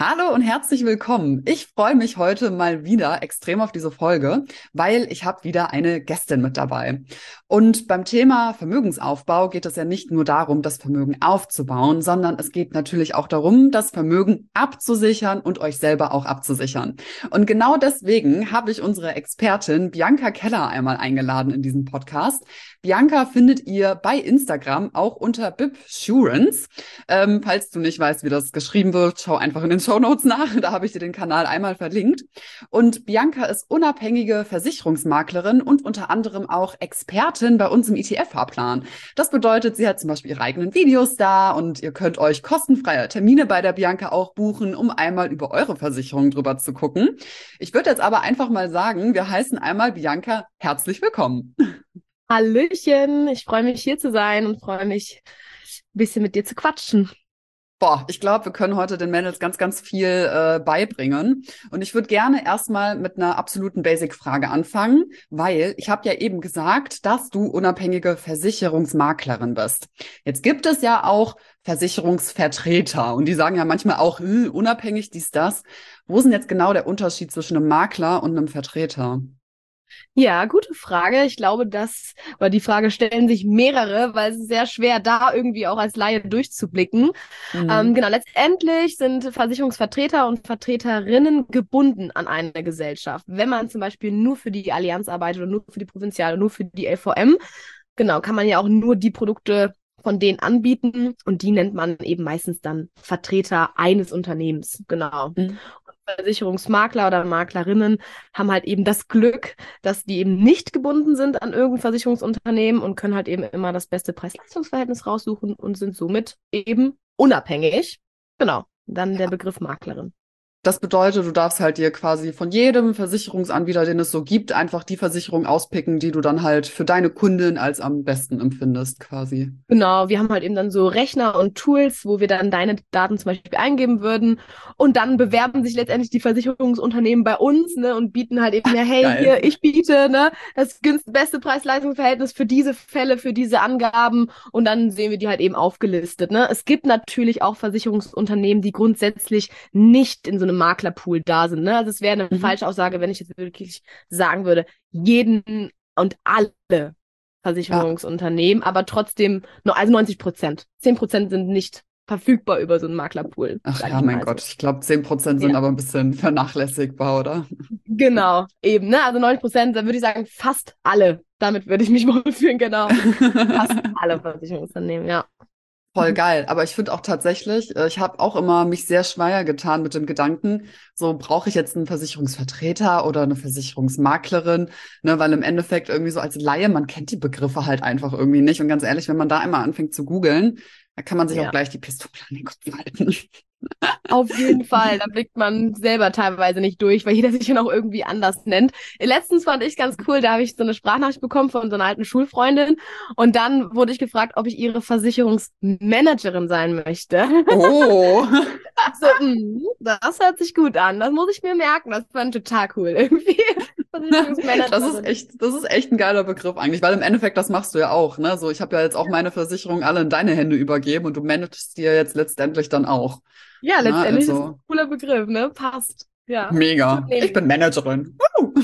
Hallo und herzlich willkommen. Ich freue mich heute mal wieder extrem auf diese Folge, weil ich habe wieder eine Gästin mit dabei. Und beim Thema Vermögensaufbau geht es ja nicht nur darum, das Vermögen aufzubauen, sondern es geht natürlich auch darum, das Vermögen abzusichern und euch selber auch abzusichern. Und genau deswegen habe ich unsere Expertin Bianca Keller einmal eingeladen in diesen Podcast. Bianca findet ihr bei Instagram auch unter Bibsurance. Falls du nicht weißt, wie das geschrieben wird, schau einfach in den Shownotes nach. Da habe ich dir den Kanal einmal verlinkt. Und Bianca ist unabhängige Versicherungsmaklerin und unter anderem auch Expertin bei uns im ETF-Fahrplan. Das bedeutet, sie hat zum Beispiel ihre eigenen Videos da und ihr könnt euch kostenfreie Termine bei der Bianca auch buchen, um einmal über eure Versicherung drüber zu gucken. Ich würde jetzt aber einfach mal sagen, wir heißen einmal Bianca herzlich willkommen. Hallöchen, ich freue mich hier zu sein und freue mich, ein bisschen mit dir zu quatschen. Boah, ich glaube, wir können heute den Mädels ganz, ganz viel beibringen. Und ich würde gerne erstmal mit einer absoluten Basic-Frage anfangen, weil ich habe ja eben gesagt, dass du unabhängige Versicherungsmaklerin bist. Jetzt gibt es ja auch Versicherungsvertreter und die sagen ja manchmal auch, unabhängig dies, das. Wo ist denn jetzt genau der Unterschied zwischen einem Makler und einem Vertreter? Ja, gute Frage. Ich glaube, oder die Frage stellen sich mehrere, weil es ist sehr schwer, da irgendwie auch als Laie durchzublicken. Mhm. Genau, letztendlich sind Versicherungsvertreter und Vertreterinnen gebunden an eine Gesellschaft. Wenn man zum Beispiel nur für die Allianz arbeitet oder nur für die Provinzial oder nur für die LVM, genau, kann man ja auch nur die Produkte von denen anbieten und die nennt man eben meistens dann Vertreter eines Unternehmens. Genau. Mhm. Versicherungsmakler oder Maklerinnen haben halt eben das Glück, dass die eben nicht gebunden sind an irgendein Versicherungsunternehmen und können halt eben immer das beste Preis-Leistungs-Verhältnis raussuchen und sind somit eben unabhängig. Genau, dann der Begriff Maklerin. Das bedeutet, du darfst halt dir quasi von jedem Versicherungsanbieter, den es so gibt, einfach die Versicherung auspicken, die du dann halt für deine Kundin als am besten empfindest, quasi. Genau, wir haben halt eben dann so Rechner und Tools, wo wir dann deine Daten zum Beispiel eingeben würden und dann bewerben sich letztendlich die Versicherungsunternehmen bei uns, ne, und bieten halt eben, ja, hey, Geil. hier, ich biete, ne, das beste Preis-Leistungs-Verhältnis für diese Fälle, für diese Angaben und dann sehen wir die halt eben aufgelistet, ne. Es gibt natürlich auch Versicherungsunternehmen, die grundsätzlich nicht in so einem Maklerpool da sind, ne. Also es wäre eine Mhm. falsche Aussage, wenn ich jetzt wirklich sagen würde, jeden und alle Ja. Versicherungsunternehmen, aber trotzdem, also 90%. 10% sind nicht verfügbar über so einen Maklerpool, Ach sage ja, ich mein mal so. Gott. Ich glaube, 10% sind Ja, aber ein bisschen vernachlässigbar, oder? genau, eben, ne? Also 90%, da würde ich sagen, fast alle. Damit würde ich mich wohlfühlen, genau. Fast alle Versicherungsunternehmen, ja. Voll geil. Aber ich finde auch tatsächlich, ich habe auch immer mich sehr schwer getan mit dem Gedanken, so brauche ich jetzt einen Versicherungsvertreter oder eine Versicherungsmaklerin, ne, weil im Endeffekt irgendwie so als Laie, man kennt die Begriffe halt einfach irgendwie nicht. Und ganz ehrlich, wenn man da einmal anfängt zu googeln, da kann man sich auch Ja. gleich die Pistole an den Kopf halten. Auf jeden Fall, da blickt man selber teilweise nicht durch, weil jeder sich ja noch irgendwie anders nennt. Letztens fand ich ganz cool, da habe ich so eine Sprachnachricht bekommen von so einer alten Schulfreundin und dann wurde ich gefragt, ob ich ihre Versicherungsmanagerin sein möchte. Oh. So, das hört sich gut an, das muss ich mir merken, das fand ich total cool irgendwie. Versicherungsmanagerin. Das ist echt ein geiler Begriff eigentlich, weil im Endeffekt das machst du ja auch, ne? So, ich habe ja jetzt auch meine Versicherung alle in deine Hände übergeben und du managst die ja jetzt letztendlich dann auch. Ja, Ne? letztendlich ist es ein Also cooler Begriff, ne? Passt. Ja, mega. nehme Ich ich. bin Managerin. Woo!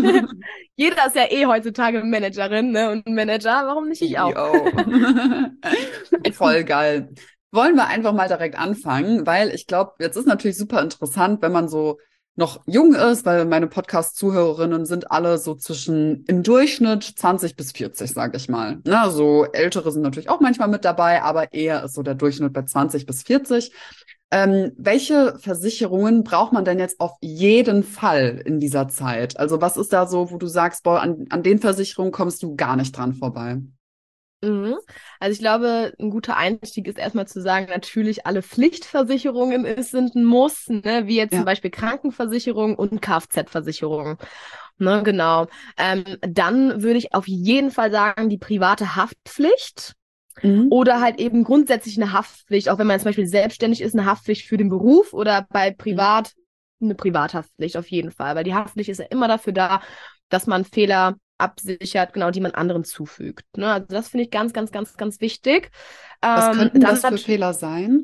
Jeder ist ja eh heutzutage Managerin, ne? Und ein Manager, warum nicht ich auch? Yo. Voll geil. Wollen wir einfach mal direkt anfangen, weil ich glaube, jetzt ist natürlich super interessant, wenn man so noch jung ist, weil meine Podcast-Zuhörerinnen sind alle so zwischen im Durchschnitt 20 bis 40, sage ich mal. Na, so Ältere sind natürlich auch manchmal mit dabei, aber eher ist so der Durchschnitt bei 20 bis 40. Welche Versicherungen braucht man denn jetzt auf jeden Fall in dieser Zeit? Also was ist da so, wo du sagst, boah, an den Versicherungen kommst du gar nicht dran vorbei? Mhm. Also ich glaube, ein guter Einstieg ist erstmal zu sagen, natürlich alle Pflichtversicherungen sind ein Muss, ne? Wie jetzt zum Ja. Beispiel Krankenversicherung und Kfz-Versicherung. Ne, genau. Dann würde ich auf jeden Fall sagen, die private Haftpflicht. Mhm. Oder halt eben grundsätzlich eine Haftpflicht, auch wenn man zum Beispiel selbstständig ist, eine Haftpflicht für den Beruf oder bei Mhm. privat eine Privathaftpflicht auf jeden Fall. Weil die Haftpflicht ist ja immer dafür da, dass man Fehler absichert, genau, die man anderen zufügt. Ne? Also das finde ich ganz, ganz, ganz, ganz wichtig. Was könnten Dann das für Fehler sein?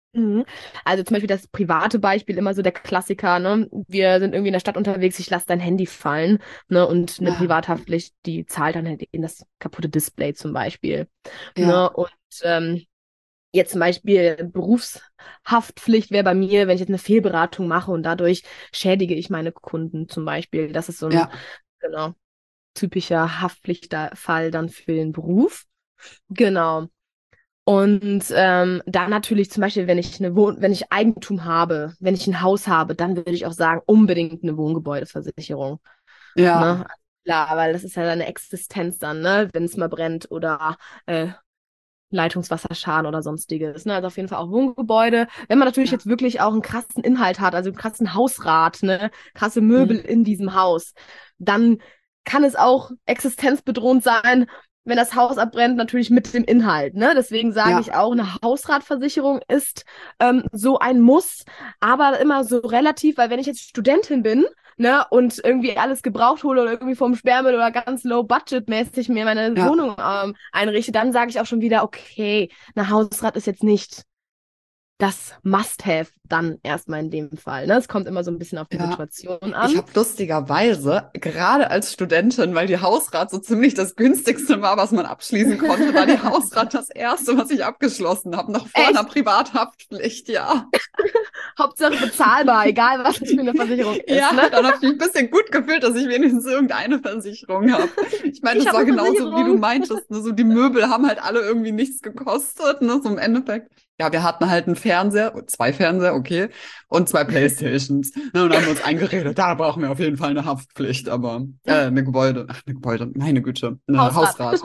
Mhm. Also zum Beispiel das private Beispiel, immer so der Klassiker, ne? Wir sind irgendwie in der Stadt unterwegs, ich lasse dein Handy fallen, ne? Und eine Ja, Privathaftpflicht, die zahlt dann halt in das kaputte Display zum Beispiel. ja, Ne? Und jetzt zum Beispiel Berufshaftpflicht wäre bei mir, wenn ich jetzt eine Fehlberatung mache und dadurch schädige ich meine Kunden zum Beispiel. Das ist so ein, ja, genau, typischer Haftpflichtfall dann für den Beruf. Genau. Und dann natürlich zum Beispiel, wenn ich Eigentum habe, wenn ich ein Haus habe, dann würde ich auch sagen, unbedingt eine Wohngebäudeversicherung. ja, Ne? Klar, weil das ist ja deine Existenz dann, ne? Wenn es mal brennt oder äh, Leitungswasserschaden oder sonstiges. Ne? Also auf jeden Fall auch Wohngebäude. Wenn man natürlich ja. jetzt wirklich auch einen krassen Inhalt hat, also einen krassen Hausrat, ne? Krasse Möbel Mhm. in diesem Haus, dann kann es auch existenzbedrohend sein, wenn das Haus abbrennt, natürlich mit dem Inhalt. Ne? Deswegen sage ich Ja, auch, eine Hausratversicherung ist so ein Muss, aber immer so relativ, weil wenn ich jetzt Studentin bin, ne, und irgendwie alles gebraucht hole oder irgendwie vom Sperrmüll oder ganz low-budget-mäßig mir meine ja. Wohnung einrichte, dann sage ich auch schon wieder, okay, eine Hausrat ist jetzt nicht das Must-Have dann erstmal in dem Fall. Ne? Es kommt immer so ein bisschen auf die Ja, Situation ich an. habe lustigerweise, gerade als Studentin, weil die Hausrat so ziemlich das günstigste war, was man abschließen konnte, war die Hausrat das erste, was ich abgeschlossen habe, noch vor einer Echt, Privathaftpflicht, ja. Hauptsache bezahlbar, egal was es für eine Versicherung ist. Ja, Ne? dann habe ich mich ein bisschen gut gefühlt, dass ich wenigstens irgendeine Versicherung habe. Ich meine, Ich das habe war eine genauso, wie du Versicherung. meintest, ne? So die Möbel haben halt alle irgendwie nichts gekostet, ne? So im Endeffekt. Ja, wir hatten halt einen Fernseher, zwei Fernseher, okay, und zwei Playstations. Ne? Und haben wir uns eingeredet, da brauchen wir auf jeden Fall eine Haftpflicht, aber eine Gebäude, meine Güte, eine Hausrat. Hausrat.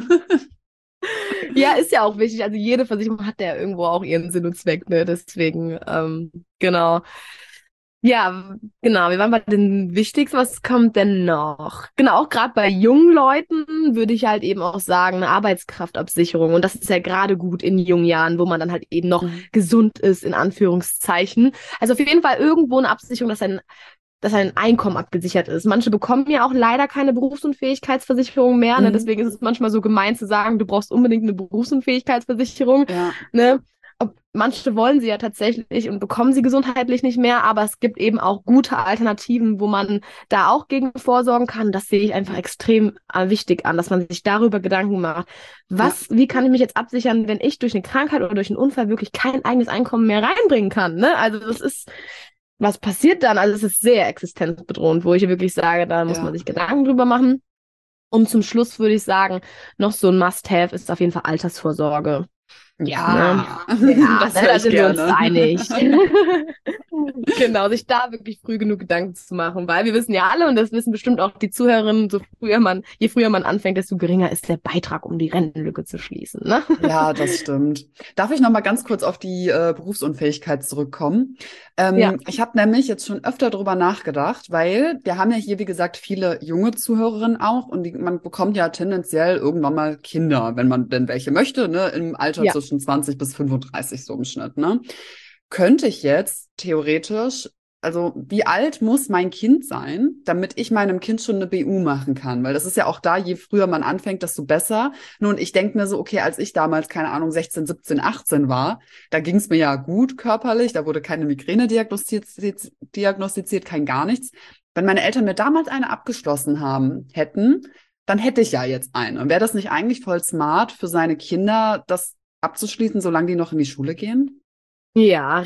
Ja, ist ja auch wichtig. Also jede Versicherung hat ja irgendwo auch ihren Sinn und Zweck, ne? Deswegen, genau. Ja, genau. Wir waren bei den Wichtigsten. Was kommt denn noch? Genau, auch gerade bei jungen Leuten würde ich halt eben auch sagen, eine Arbeitskraftabsicherung. Und das ist ja gerade gut in jungen Jahren, wo man dann halt eben noch Mhm. gesund ist, in Anführungszeichen. Also auf jeden Fall irgendwo eine Absicherung, dass ein Einkommen abgesichert ist. Manche bekommen ja auch leider keine Berufsunfähigkeitsversicherung mehr. Ne? Mhm. Deswegen ist es manchmal so gemein zu sagen, du brauchst unbedingt eine Berufsunfähigkeitsversicherung. Ja, Ne? Manche wollen sie ja tatsächlich und bekommen sie gesundheitlich nicht mehr, aber es gibt eben auch gute Alternativen, wo man da auch gegen vorsorgen kann. Das sehe ich einfach extrem wichtig an, dass man sich darüber Gedanken macht. ja, Wie kann ich mich jetzt absichern, wenn ich durch eine Krankheit oder durch einen Unfall wirklich kein eigenes Einkommen mehr reinbringen kann? Ne? Also was passiert dann? Also es ist sehr existenzbedrohend, wo ich wirklich sage, da muss man ja. sich Gedanken drüber machen. Und zum Schluss würde ich sagen, noch so ein Must-have ist auf jeden Fall Altersvorsorge. Ne? Ja, Ja, das ne, höre da ich sind wir uns gerne. einig. Genau, sich da wirklich früh genug Gedanken zu machen, weil wir wissen ja alle, und das wissen bestimmt auch die Zuhörerinnen, je früher man anfängt, desto geringer ist der Beitrag, um die Rentenlücke zu schließen. Ne? Ja, das stimmt. Darf ich noch mal ganz kurz auf die Berufsunfähigkeit zurückkommen? Ja, Ich habe nämlich jetzt schon öfter darüber nachgedacht, weil wir haben ja hier, wie gesagt, viele junge Zuhörerinnen auch und man bekommt ja tendenziell irgendwann mal Kinder, wenn man denn welche möchte, ne, im Alter ja. zwischen 20 bis 35 so im Schnitt, ne? Könnte ich jetzt theoretisch, also wie alt muss mein Kind sein, damit ich meinem Kind schon eine BU machen kann? Weil das ist ja auch da, je früher man anfängt, desto besser. Nun, ich denke mir so, okay, als ich damals, keine Ahnung, 16, 17, 18 war, da ging es mir ja gut körperlich, da wurde keine Migräne diagnostiziert, kein gar nichts. Wenn meine Eltern mir damals eine abgeschlossen hätten, dann hätte ich ja jetzt eine. Und wäre das nicht eigentlich voll smart für seine Kinder, das abzuschließen, solange die noch in die Schule gehen? Ja,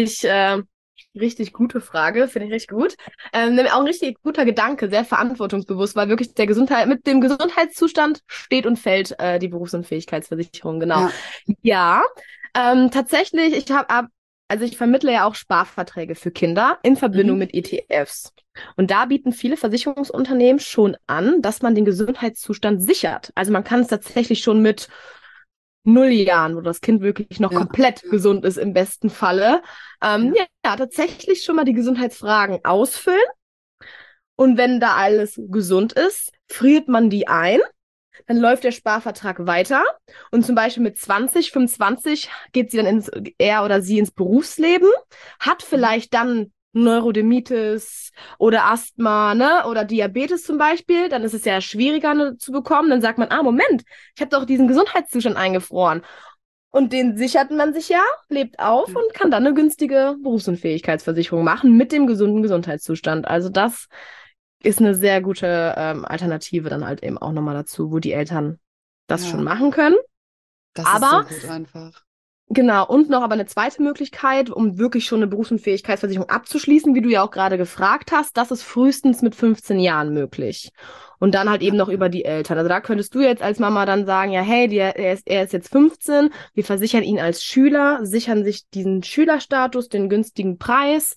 richtig gute Frage, finde ich richtig gut. Auch ein richtig guter Gedanke, sehr verantwortungsbewusst, weil wirklich mit dem Gesundheitszustand steht und fällt die Berufsunfähigkeitsversicherung, genau. Ja. Ja, tatsächlich, also ich vermittle ja auch Sparverträge für Kinder in Verbindung Mhm. mit ETFs. Und da bieten viele Versicherungsunternehmen schon an, dass man den Gesundheitszustand sichert. Also man kann es tatsächlich schon mit 0 Jahren, wo das Kind wirklich noch Ja. komplett gesund ist im besten Falle, Ja. ja, tatsächlich schon mal die Gesundheitsfragen ausfüllen. Und wenn da alles gesund ist, friert man die ein. Dann läuft der Sparvertrag weiter. Und zum Beispiel mit 20, 25 geht sie dann er oder sie ins Berufsleben, hat Mhm. vielleicht dann Neurodermitis oder Asthma, ne, oder Diabetes zum Beispiel, dann ist es ja schwieriger, ne, zu bekommen. Dann sagt man, Moment, ich habe doch diesen Gesundheitszustand eingefroren. Und den sichert man sich ja, lebt auf und kann dann eine günstige Berufsunfähigkeitsversicherung machen mit dem gesunden Gesundheitszustand. Also das ist eine sehr gute Alternative dann halt eben auch nochmal dazu, wo die Eltern das schon Ja, machen können. das ist so Aber gut einfach. genau, und noch aber eine zweite Möglichkeit, um wirklich schon eine Berufsunfähigkeitsversicherung abzuschließen, wie du ja auch gerade gefragt hast, das ist frühestens mit 15 Jahren möglich. Und dann halt Ja, eben noch über die Eltern. Also da könntest du jetzt als Mama dann sagen, ja, hey, er ist jetzt 15, wir versichern ihn als Schüler, sichern sich diesen Schülerstatus, den günstigen Preis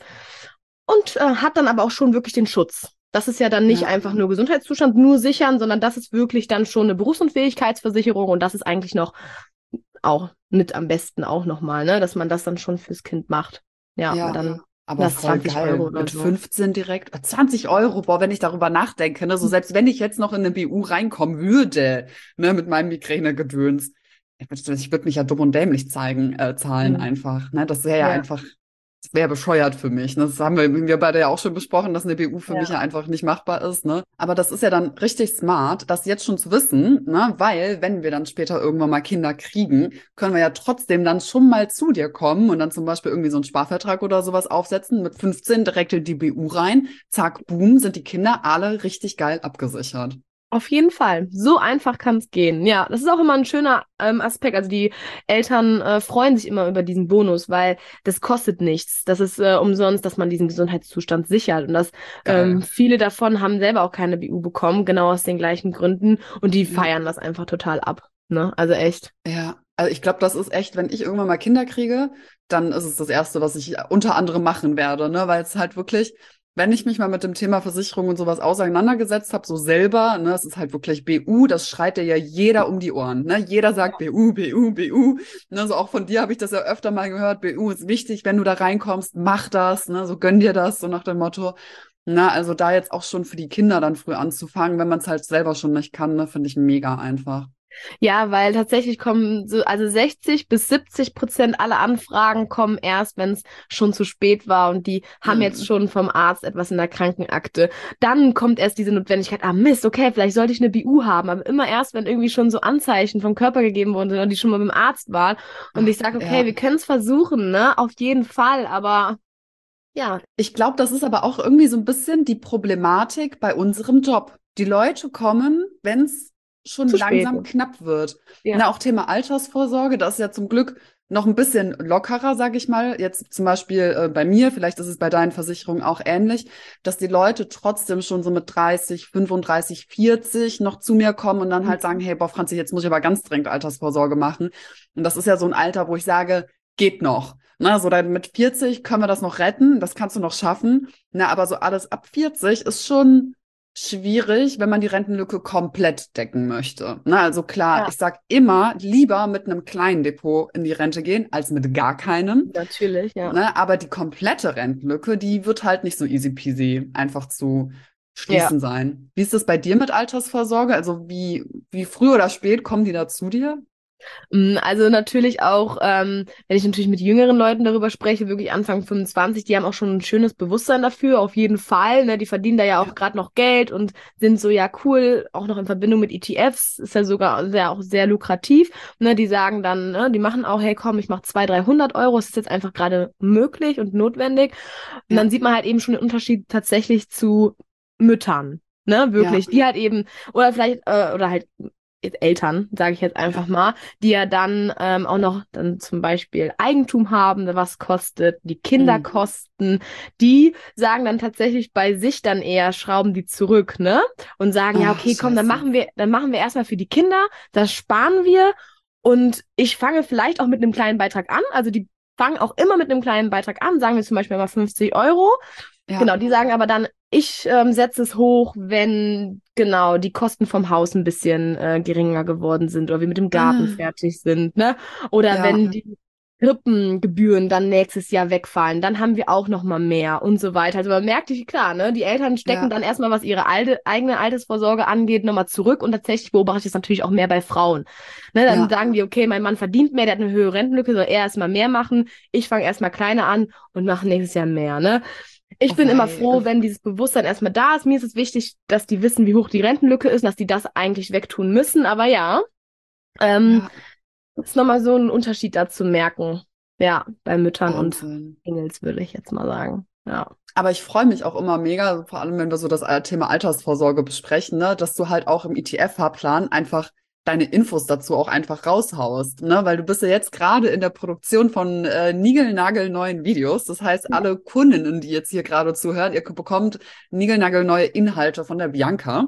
und hat dann aber auch schon wirklich den Schutz. Das ist ja dann nicht ja, einfach nur Gesundheitszustand, nur sichern, sondern das ist wirklich dann schon eine Berufsunfähigkeitsversicherung und das ist eigentlich noch auch mit am besten auch nochmal, ne, dass man das dann schon fürs Kind macht. Ja, weil ja. dann Aber das voll 20 Euro geil. oder Mit so. 15 direkt. 20 Euro, boah, wenn ich darüber nachdenke, ne, so selbst wenn ich jetzt noch in eine BU reinkommen würde, ne, mit meinem Migränegedöns, ich würde mich ja dumm und dämlich zahlen Mhm. einfach, ne, das wäre ja Ja, einfach, das wäre bescheuert für mich, ne, das haben wir beide ja auch schon besprochen, dass eine BU für mich ja ja. einfach nicht machbar ist, ne, aber das ist ja dann richtig smart, das jetzt schon zu wissen, ne, weil, wenn wir dann später irgendwann mal Kinder kriegen, können wir ja trotzdem dann schon mal zu dir kommen und dann zum Beispiel irgendwie so einen Sparvertrag oder sowas aufsetzen, mit 15 direkt in die BU rein, zack, boom, sind die Kinder alle richtig geil abgesichert. Auf jeden Fall. So einfach kann es gehen. Ja, das ist auch immer ein schöner Aspekt. Also die Eltern freuen sich immer über diesen Bonus, weil das kostet nichts. Das ist umsonst, dass man diesen Gesundheitszustand sichert. Und das Geil. viele davon haben selber auch keine BU bekommen, genau aus den gleichen Gründen. Und die Ja. feiern das einfach total ab. Ne? Also echt. Ja, also ich glaube, das ist echt, wenn ich irgendwann mal Kinder kriege, dann ist es das Erste, was ich unter anderem machen werde, ne? Weil es halt wirklich, wenn ich mich mal mit dem Thema Versicherung und sowas auseinandergesetzt habe, so selber, ne, es ist halt wirklich BU, das schreit dir ja jeder um die Ohren, ne? Jeder sagt BU, BU, BU, ne? So auch von dir habe ich das ja öfter mal gehört, BU ist wichtig, wenn du da reinkommst, mach das, ne? So gönn dir das, so nach dem Motto. Na, also da jetzt auch schon für die Kinder dann früh anzufangen, wenn man es halt selber schon nicht kann, ne, finde ich mega einfach. Ja, weil tatsächlich kommen so, also 60-70% aller Anfragen kommen erst, wenn es schon zu spät war und die haben jetzt Hm. schon vom Arzt etwas in der Krankenakte. Dann kommt erst diese Notwendigkeit, ah Mist, okay, vielleicht sollte ich eine BU haben, aber immer erst, wenn irgendwie schon so Anzeichen vom Körper gegeben worden sind und die schon mal beim Arzt waren und ich sage, okay, Ja. wir können es versuchen, ne, auf jeden Fall, aber ja, Ich glaube, das ist aber auch irgendwie so ein bisschen die Problematik bei unserem Job. Die Leute kommen, wenn es schon zu spät langsam ist. knapp wird. Ja. Na, auch Thema Altersvorsorge, das ist ja zum Glück noch ein bisschen lockerer, sage ich mal. Jetzt zum Beispiel bei mir, vielleicht ist es bei deinen Versicherungen auch ähnlich, dass die Leute trotzdem schon so mit 30, 35, 40 noch zu mir kommen und dann halt sagen, hey, boah, Franzi, jetzt muss ich aber ganz dringend Altersvorsorge machen. Und das ist ja so ein Alter, wo ich sage, geht noch. Na, so dann mit 40 können wir das noch retten, das kannst du noch schaffen. Na, aber so alles ab 40 ist schon schwierig, wenn man die Rentenlücke komplett decken möchte. Na, also klar, Ja, ich sag immer lieber mit einem kleinen Depot in die Rente gehen, als mit gar keinem. natürlich, ja. Ne, aber die komplette Rentenlücke, die wird halt nicht so easy peasy einfach zu Ja. schließen sein. Wie ist das bei dir mit Altersvorsorge? Also wie früh oder spät kommen die da zu dir? Also natürlich auch, wenn ich natürlich mit jüngeren Leuten darüber spreche, wirklich Anfang 25, die haben auch schon ein schönes Bewusstsein dafür, auf jeden Fall. Ne? Die verdienen da ja auch Ja. gerade noch Geld und sind so, ja cool, auch noch in Verbindung mit ETFs, ist ja sogar sehr, auch sehr lukrativ. Ne? Die sagen dann, ne, die machen auch, hey komm, ich mache 200, 300 Euro, es ist jetzt einfach gerade möglich und notwendig. Und Ja, dann sieht man halt eben schon den Unterschied tatsächlich zu Müttern. Ne, ja, wirklich, die halt eben, oder vielleicht, oder halt Eltern, sage ich jetzt ja. einfach mal, die ja dann auch noch dann zum Beispiel Eigentum haben, was kostet, die Mm. Kinderkosten, die sagen dann tatsächlich bei sich dann eher, schrauben die zurück, ne? Und sagen, ja, Ah, okay, komm, scheiße. dann machen wir erstmal für die Kinder, das sparen wir und ich fange vielleicht auch mit einem kleinen Beitrag an, also die fangen auch immer mit einem kleinen Beitrag an, sagen wir zum Beispiel mal 50 Euro. Ja, Genau, die sagen aber dann, ich setze es hoch, wenn genau die Kosten vom Haus ein bisschen geringer geworden sind oder wir mit dem Garten ah, fertig sind, ne? Oder ja, wenn die Krippengebühren dann nächstes Jahr wegfallen, dann haben wir auch noch mal mehr und so weiter. Also man merkt, klar, ne? Die Eltern stecken ja, dann erstmal, was ihre eigene Altersvorsorge angeht, nochmal zurück und tatsächlich beobachte ich das natürlich auch mehr bei Frauen. Ne? Dann ja. sagen die, okay, mein Mann verdient mehr, der hat eine höhere Rentenlücke, soll er erstmal mehr machen, ich fange erstmal kleiner an und mache nächstes Jahr mehr, ne? Ich Oh bin immer wei. froh, wenn dieses Bewusstsein erstmal da ist. Mir ist es wichtig, dass die wissen, wie hoch die Rentenlücke ist und dass die das eigentlich wegtun müssen. Aber ja, ähm, Ja. ist nochmal so ein Unterschied da zu merken. Ja, bei Müttern und Wahnsinn. Singles würde ich jetzt mal sagen. Ja. Aber ich freue mich auch immer mega, vor allem wenn wir so das Thema Altersvorsorge besprechen, ne, dass du halt auch im ETF-Fahrplan einfach deine Infos dazu auch einfach raushaust, ne? Weil du bist ja jetzt gerade in der Produktion von niegelnagelneuen Videos. Das heißt, alle Kundinnen, die jetzt hier gerade zuhören, ihr bekommt niegelnagelneue Inhalte von der Bianca,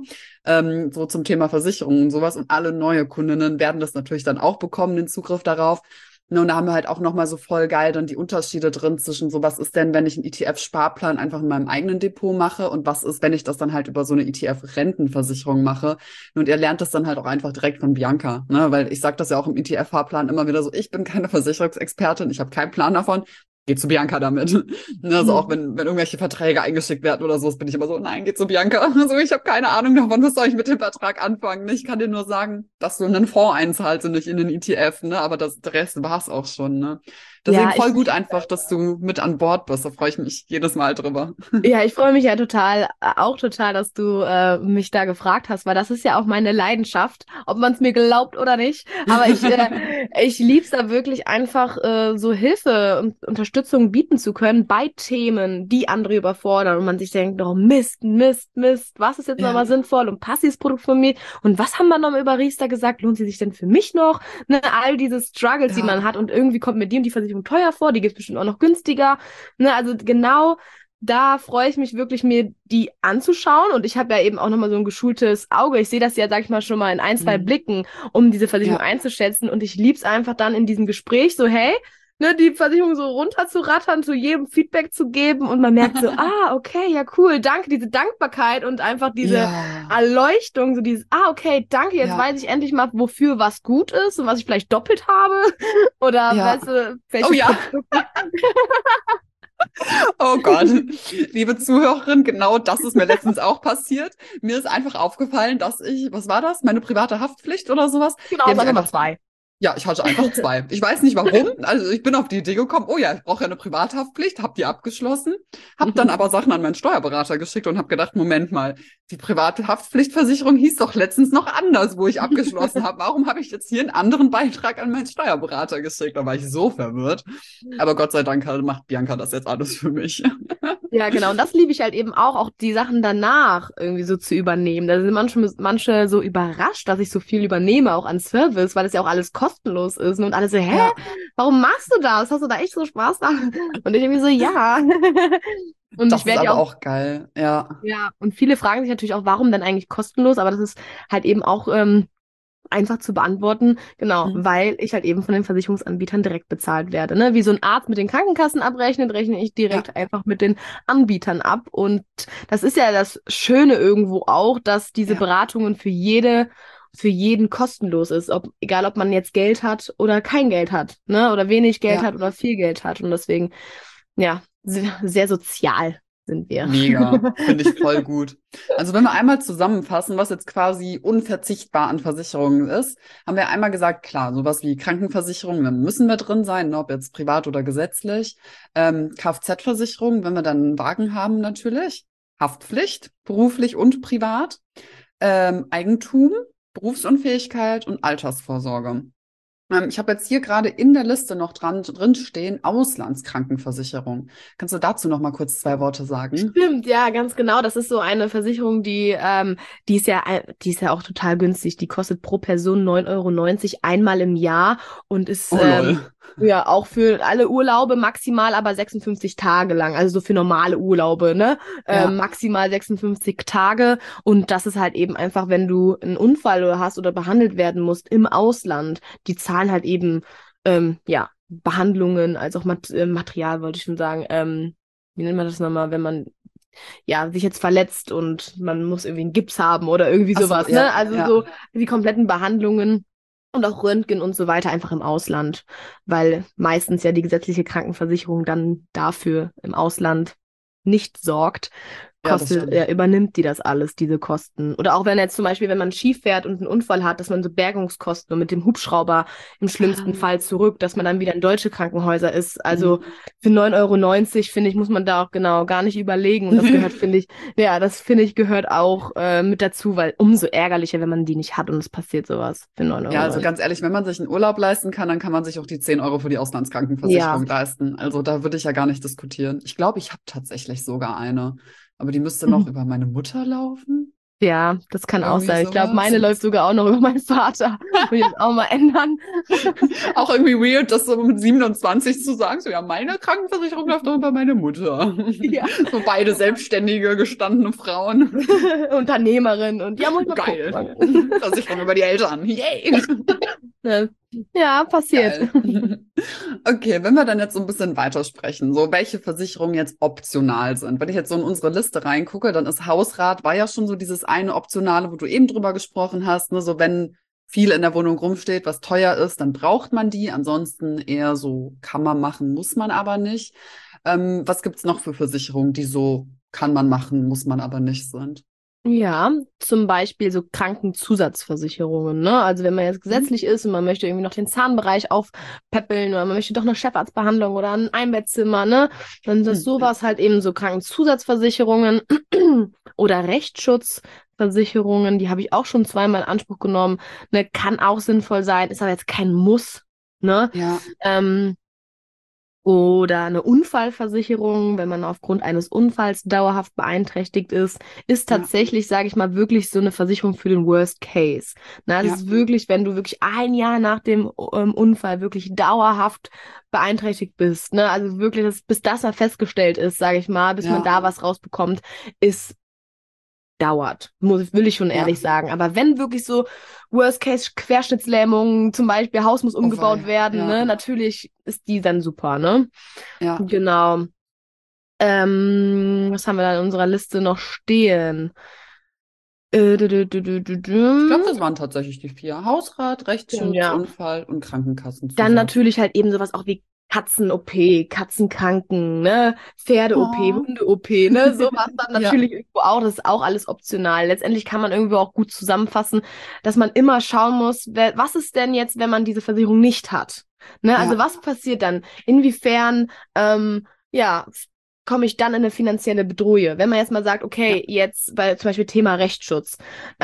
so zum Thema Versicherungen und sowas. Und alle neue Kundinnen werden das natürlich dann auch bekommen, den Zugriff darauf. Ne, und da haben wir halt auch nochmal so voll geil dann die Unterschiede drin zwischen so, was ist denn, wenn ich einen ETF-Sparplan einfach in meinem eigenen Depot mache und was ist, wenn ich das dann halt über so eine ETF-Rentenversicherung mache. Und ihr lernt das dann halt auch einfach direkt von Bianca, ne? Weil ich sage das ja auch im ETF-Fahrplan immer wieder so, ich bin keine Versicherungsexpertin, ich habe keinen Plan davon. Geh zu Bianca damit. Ne, also auch wenn irgendwelche Verträge eingeschickt werden oder so, bin ich immer so, nein, geh zu Bianca. Also ich habe keine Ahnung davon, was soll ich mit dem Vertrag anfangen. Ich kann dir nur sagen, dass du in einen Fonds einzahlst und nicht in den ETF, ne? Aber der Rest war's auch schon, ne? Deswegen Ja, voll gut einfach, dass du mit an Bord bist. Da freue ich mich jedes Mal drüber. ja, ich freue mich ja total, auch total, dass du mich da gefragt hast, weil das ist ja auch meine Leidenschaft, ob man es mir glaubt oder nicht. Aber ich lieb's da wirklich einfach, so Hilfe und Unterstützung bieten zu können bei Themen, die andere überfordern und man sich denkt, oh Mist, Mist, Mist, was ist jetzt Ja, nochmal sinnvoll und passt dieses Produkt von mir und was haben wir noch über Riester gesagt, lohnt sie sich denn für mich noch? Ne, all diese Struggles, die man ja, hat und irgendwie kommt mir die und die Versicherung teuer vor, die gibt's bestimmt auch noch günstiger. Ne, also genau da freue ich mich wirklich, mir die anzuschauen. Und ich habe ja eben auch nochmal so ein geschultes Auge. Ich sehe das ja, sag ich mal, schon mal in ein, zwei mhm. Blicken, um diese Versicherung Ja, einzuschätzen. Und ich lieb's einfach dann in diesem Gespräch so, hey, ne, die Versicherung so runterzurattern, zu jedem Feedback zu geben. Und man merkt so, ah, okay, ja, cool, danke, diese Dankbarkeit und einfach diese ja, Erleuchtung, so dieses, ah, okay, danke, jetzt ja, weiß ich endlich mal, wofür was gut ist und was ich vielleicht doppelt habe. Oder, ja. weißt du, Oh welche ja. Produkte. Oh Gott, liebe Zuhörerin, genau das ist mir letztens auch passiert. Mir ist einfach aufgefallen, dass was war das? Meine private Haftpflicht oder sowas? Genau, Die es habe waren ich Nummer einfach, zwei. ja, ich hatte einfach zwei. Ich weiß nicht warum. Also ich bin auf die Idee gekommen, oh ja, ich brauche ja eine Privathaftpflicht, habe die abgeschlossen, habe dann aber Sachen an meinen Steuerberater geschickt und habe gedacht, Moment mal, die private Haftpflichtversicherung hieß doch letztens noch anders, wo ich abgeschlossen habe. Warum habe ich jetzt hier einen anderen Beitrag an meinen Steuerberater geschickt? Da war ich so verwirrt. Aber Gott sei Dank macht Bianca das jetzt alles für mich. Ja, genau. Und das liebe ich halt eben auch die Sachen danach irgendwie so zu übernehmen. Da sind manche so überrascht, dass ich so viel übernehme, auch an Service, weil es ja auch alles kostenlos ist. Und alle so, hä? Ja, Warum machst du das? Hast du da echt so Spaß dran? Und ich irgendwie so, ja. Und ich das ist werde ja aber auch, auch geil. Ja, ja, und viele fragen sich natürlich auch, warum denn eigentlich kostenlos? Aber das ist halt eben auch einfach zu beantworten, genau, hm, weil ich halt eben von den Versicherungsanbietern direkt bezahlt werde. Ne? Wie so ein Arzt mit den Krankenkassen abrechnet, rechne ich ja, direkt einfach mit den Anbietern ab. Und das ist ja das Schöne irgendwo auch, dass diese ja, Beratungen für jeden kostenlos ist, egal ob man jetzt Geld hat oder kein Geld hat, ne? Oder wenig Geld ja. hat oder viel Geld hat. Und deswegen, ja, sehr sozial sind wir. Mega. Finde ich voll gut. Also wenn wir einmal zusammenfassen, was jetzt quasi unverzichtbar an Versicherungen ist, haben wir einmal gesagt, klar, sowas wie Krankenversicherung, da müssen wir drin sein, ne, ob jetzt privat oder gesetzlich. Kfz-Versicherung, wenn wir dann einen Wagen haben, natürlich. Haftpflicht, beruflich und privat. Eigentum, Berufsunfähigkeit und Altersvorsorge. Ich habe jetzt hier gerade in der Liste noch drin stehen, Auslandskrankenversicherung. Kannst du dazu noch mal kurz zwei Worte sagen? Stimmt, ja, ganz genau. Das ist so eine Versicherung, die ist ja auch total günstig. Die kostet pro Person 9,90 € einmal im Jahr und ist Oh lol. ja auch für alle Urlaube maximal aber 56 Tage lang. Also so für normale Urlaube, ne? Ja, Maximal 56 Tage. Und das ist halt eben einfach, wenn du einen Unfall oder hast oder behandelt werden musst im Ausland, die zahlen halt eben, ja, Behandlungen, als auch Material, wollte ich schon sagen. Wie nennt man das nochmal, wenn man ja sich jetzt verletzt und man muss irgendwie einen Gips haben oder irgendwie ach so, sowas, ja, ne? Also ja, so die kompletten Behandlungen und auch Röntgen und so weiter einfach im Ausland, weil meistens ja die gesetzliche Krankenversicherung dann dafür im Ausland nicht sorgt. Ja, das stimmt. übernimmt die das alles, diese Kosten. Oder auch wenn jetzt zum Beispiel, wenn man Ski fährt und einen Unfall hat, dass man so Bergungskosten und mit dem Hubschrauber im schlimmsten Fall zurück, dass man dann wieder in deutsche Krankenhäuser ist. Also für 9,90 € finde ich, muss man da auch genau gar nicht überlegen. Und das gehört, finde ich, das finde ich gehört auch mit dazu, weil umso ärgerlicher, wenn man die nicht hat und es passiert sowas für 9,90 €. Ja, also ganz ehrlich, wenn man sich einen Urlaub leisten kann, dann kann man sich auch die 10 € für die Auslandskrankenversicherung leisten. Also da würde ich ja gar nicht diskutieren. Ich glaube, ich habe tatsächlich sogar eine. Aber die müsste noch über meine Mutter laufen. Ja, das kann auch Irgendwie sein. Ich glaube, sowas. meine läuft sogar auch noch über meinen Vater. Will ich das auch mal ändern. Auch irgendwie weird, das so mit 27 zu sagen, so ja, meine Krankenversicherung läuft doch über meine Mutter. Ja. So beide selbstständige, gestandene Frauen. Unternehmerin und ja, muss ich mal Geil. gucken. Versicherung über die Eltern. Yay! Ja, passiert. Geil. Okay, wenn wir dann jetzt so ein bisschen weitersprechen, so welche Versicherungen jetzt optional sind. Wenn ich jetzt so in unsere Liste reingucke, dann ist Hausrat, war ja schon so dieses eine Optionale, wo du eben drüber gesprochen hast, ne? So wenn viel in der Wohnung rumsteht, was teuer ist, dann braucht man die. Ansonsten eher so kann man machen, muss man aber nicht. Was gibt's noch für Versicherungen, die so kann man machen, muss man aber nicht sind? Ja, zum Beispiel so Krankenzusatzversicherungen, ne? Also wenn man jetzt gesetzlich ist und man möchte irgendwie noch den Zahnbereich aufpäppeln oder man möchte doch eine Chefarztbehandlung oder ein Einbettzimmer, ne? Dann ist sowas halt eben so Krankenzusatzversicherungen oder Rechtsschutzversicherungen, die habe ich auch schon zweimal in Anspruch genommen, ne? Kann auch sinnvoll sein, ist aber jetzt kein Muss, ne? Ja. Oder eine Unfallversicherung, wenn man aufgrund eines Unfalls dauerhaft beeinträchtigt ist tatsächlich, sage ich mal, wirklich so eine Versicherung für den Worst Case. Na, das ist wirklich, wenn du wirklich ein Jahr nach dem Unfall wirklich dauerhaft beeinträchtigt bist, ne, also wirklich, bis das mal festgestellt ist, sage ich mal, bis man da was rausbekommt, dauert, will ich schon ehrlich sagen. Aber wenn wirklich so Worst-Case-Querschnittslähmung, zum Beispiel Haus muss umgebaut werden, ne, natürlich ist die dann super, ne? Ja. Genau. Was haben wir da in unserer Liste noch stehen? Ich glaube, das waren tatsächlich die 4. Hausrat, Rechtsschutz, Unfall und Krankenkassenzusatz. Dann natürlich halt eben sowas auch wie Katzen-OP, Katzenkranken, ne, Pferde-OP, Hunde-OP, ne, sowas dann natürlich irgendwo auch, das ist auch alles optional. Letztendlich kann man irgendwo auch gut zusammenfassen, dass man immer schauen muss, was ist denn jetzt, wenn man diese Versicherung nicht hat? Ne, also was passiert dann? Inwiefern, komme ich dann in eine finanzielle Bedrohung? Wenn man jetzt mal sagt, okay, jetzt bei zum Beispiel Thema Rechtsschutz,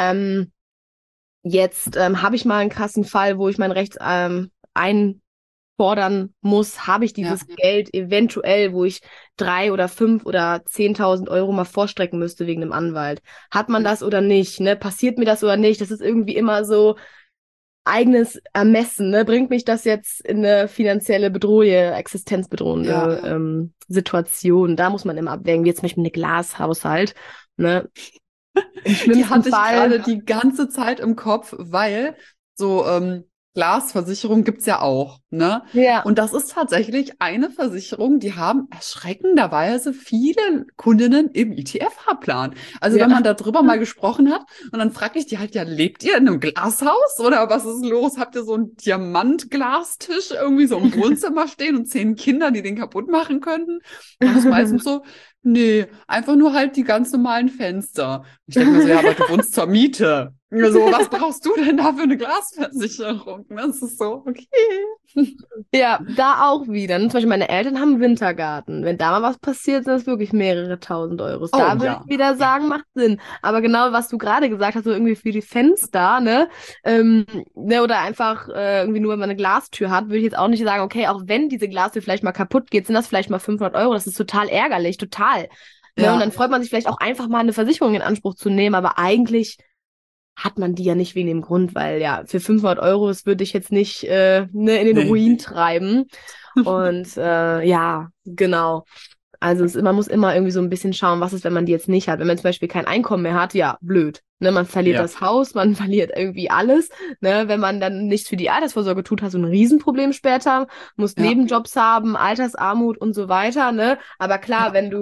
jetzt habe ich mal einen krassen Fall, wo ich mein Recht einfordern muss, habe ich dieses Geld eventuell, wo ich 3 oder 5 oder 10.000 € mal vorstrecken müsste wegen einem Anwalt. Hat man das oder nicht? Ne? Passiert mir das oder nicht? Das ist irgendwie immer so eigenes Ermessen. Ne? Bringt mich das jetzt in eine finanzielle Bedrohung, existenzbedrohende Situation? Da muss man immer abwägen, wie jetzt zum Beispiel eine Glashaushalt. Ne? Im schlimmsten die hatte ich Fall gerade die ganze Zeit im Kopf, weil so Glasversicherung gibt's ja auch, ne? Ja. Und das ist tatsächlich eine Versicherung, die haben erschreckenderweise viele Kundinnen im ETF-Fahrplan. Also wenn man darüber mal gesprochen hat und dann frage ich die halt, ja, lebt ihr in einem Glashaus oder was ist los? Habt ihr so einen Diamantglastisch irgendwie so im Wohnzimmer stehen und 10 Kinder, die den kaputt machen könnten? Und das ist meistens so, nee, einfach nur halt die ganz normalen Fenster. Ich denke mir so, ja, aber du wohnst zur Miete. So, was brauchst du denn da für eine Glasversicherung? Das ist so, okay. Ja, da auch wieder. Zum Beispiel meine Eltern haben einen Wintergarten. Wenn da mal was passiert, sind das wirklich mehrere tausend Euros. Da würde ich wieder sagen, macht Sinn. Aber genau, was du gerade gesagt hast, so irgendwie für die Fenster, ne, oder einfach irgendwie nur, wenn man eine Glastür hat, würde ich jetzt auch nicht sagen, okay, auch wenn diese Glastür vielleicht mal kaputt geht, sind das vielleicht mal 500 €. Das ist total ärgerlich, total. Ne? Und dann freut man sich vielleicht auch einfach mal eine Versicherung in Anspruch zu nehmen, aber eigentlich hat man die ja nicht wegen dem Grund, weil ja, für 500 € das würde ich jetzt nicht in den Ruin treiben. Und genau. Also man muss immer irgendwie so ein bisschen schauen, was ist, wenn man die jetzt nicht hat. Wenn man zum Beispiel kein Einkommen mehr hat, ja, blöd. Ne, man verliert das Haus, man verliert irgendwie alles. Ne, wenn man dann nichts für die Altersvorsorge tut, hast du ein Riesenproblem später, musst Nebenjobs haben, Altersarmut und so weiter. Ne? Aber klar, wenn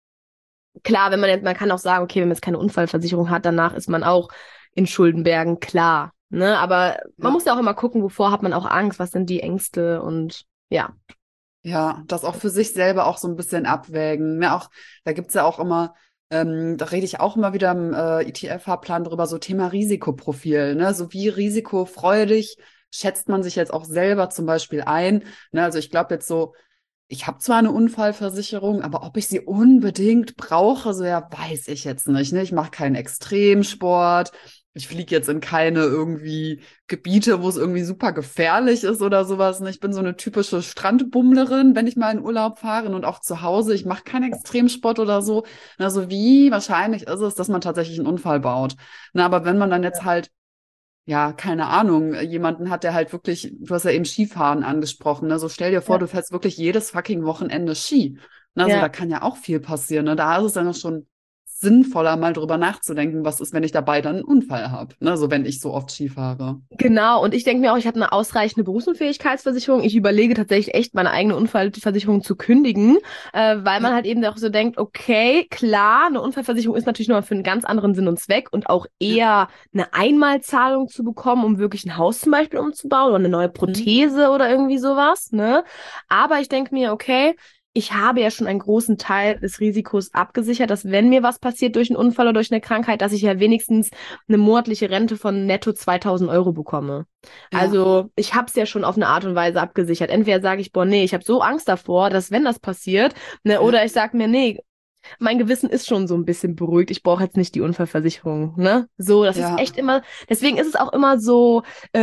man kann auch sagen, okay, wenn man jetzt keine Unfallversicherung hat, danach ist man auch in Schuldenbergen, klar. Ne? Aber man muss ja auch immer gucken, wovor hat man auch Angst, was sind die Ängste und ja. Ja, das auch für sich selber auch so ein bisschen abwägen. Ne? Auch, da gibt's ja auch immer Da rede ich auch immer wieder im ETF-Fahrplan drüber, so Thema Risikoprofil, ne? So wie risikofreudig schätzt man sich jetzt auch selber zum Beispiel ein. Ne? Also ich glaube jetzt so, ich habe zwar eine Unfallversicherung, aber ob ich sie unbedingt brauche, so ja, weiß ich jetzt nicht. Ne? Ich mache keinen Extremsport. Ich fliege jetzt in keine irgendwie Gebiete, wo es irgendwie super gefährlich ist oder sowas. Ne? Ich bin so eine typische Strandbummlerin, wenn ich mal in Urlaub fahre und auch zu Hause. Ich mache keinen Extremsport oder so. Also wie wahrscheinlich ist es, dass man tatsächlich einen Unfall baut? Na, aber wenn man dann jetzt halt ja, keine Ahnung, jemanden hat, der halt wirklich, du hast ja eben Skifahren angesprochen, ne? So stell dir vor, Ja. du fährst wirklich jedes fucking Wochenende Ski. Na, so da Ja. kann ja auch viel passieren, ne? Da ist es dann auch schon sinnvoller, mal drüber nachzudenken, was ist, wenn ich dabei dann einen Unfall habe, ne? So wenn ich so oft Ski fahre. Genau, und ich denke mir auch, ich habe eine ausreichende Berufsunfähigkeitsversicherung. Ich überlege tatsächlich echt, meine eigene Unfallversicherung zu kündigen, weil Ja, man halt eben auch so denkt, okay, klar, eine Unfallversicherung ist natürlich nochmal für einen ganz anderen Sinn und Zweck und auch ja. eher eine Einmalzahlung zu bekommen, um wirklich ein Haus zum Beispiel umzubauen oder eine neue Mhm. Prothese oder irgendwie sowas, ne? Aber ich denke mir, okay, ich habe ja schon einen großen Teil des Risikos abgesichert, dass wenn mir was passiert durch einen Unfall oder durch eine Krankheit, dass ich ja wenigstens eine monatliche Rente von netto 2.000 € bekomme. Ja, Also ich habe es ja schon auf eine Art und Weise abgesichert. Entweder sage ich, boah, nee, ich habe so Angst davor, dass wenn das passiert, ne, ja, oder ich sage mir, nee, mein Gewissen ist schon so ein bisschen beruhigt. Ich brauche jetzt nicht die Unfallversicherung, ne? So, das ist ja, echt immer, deswegen ist es auch immer so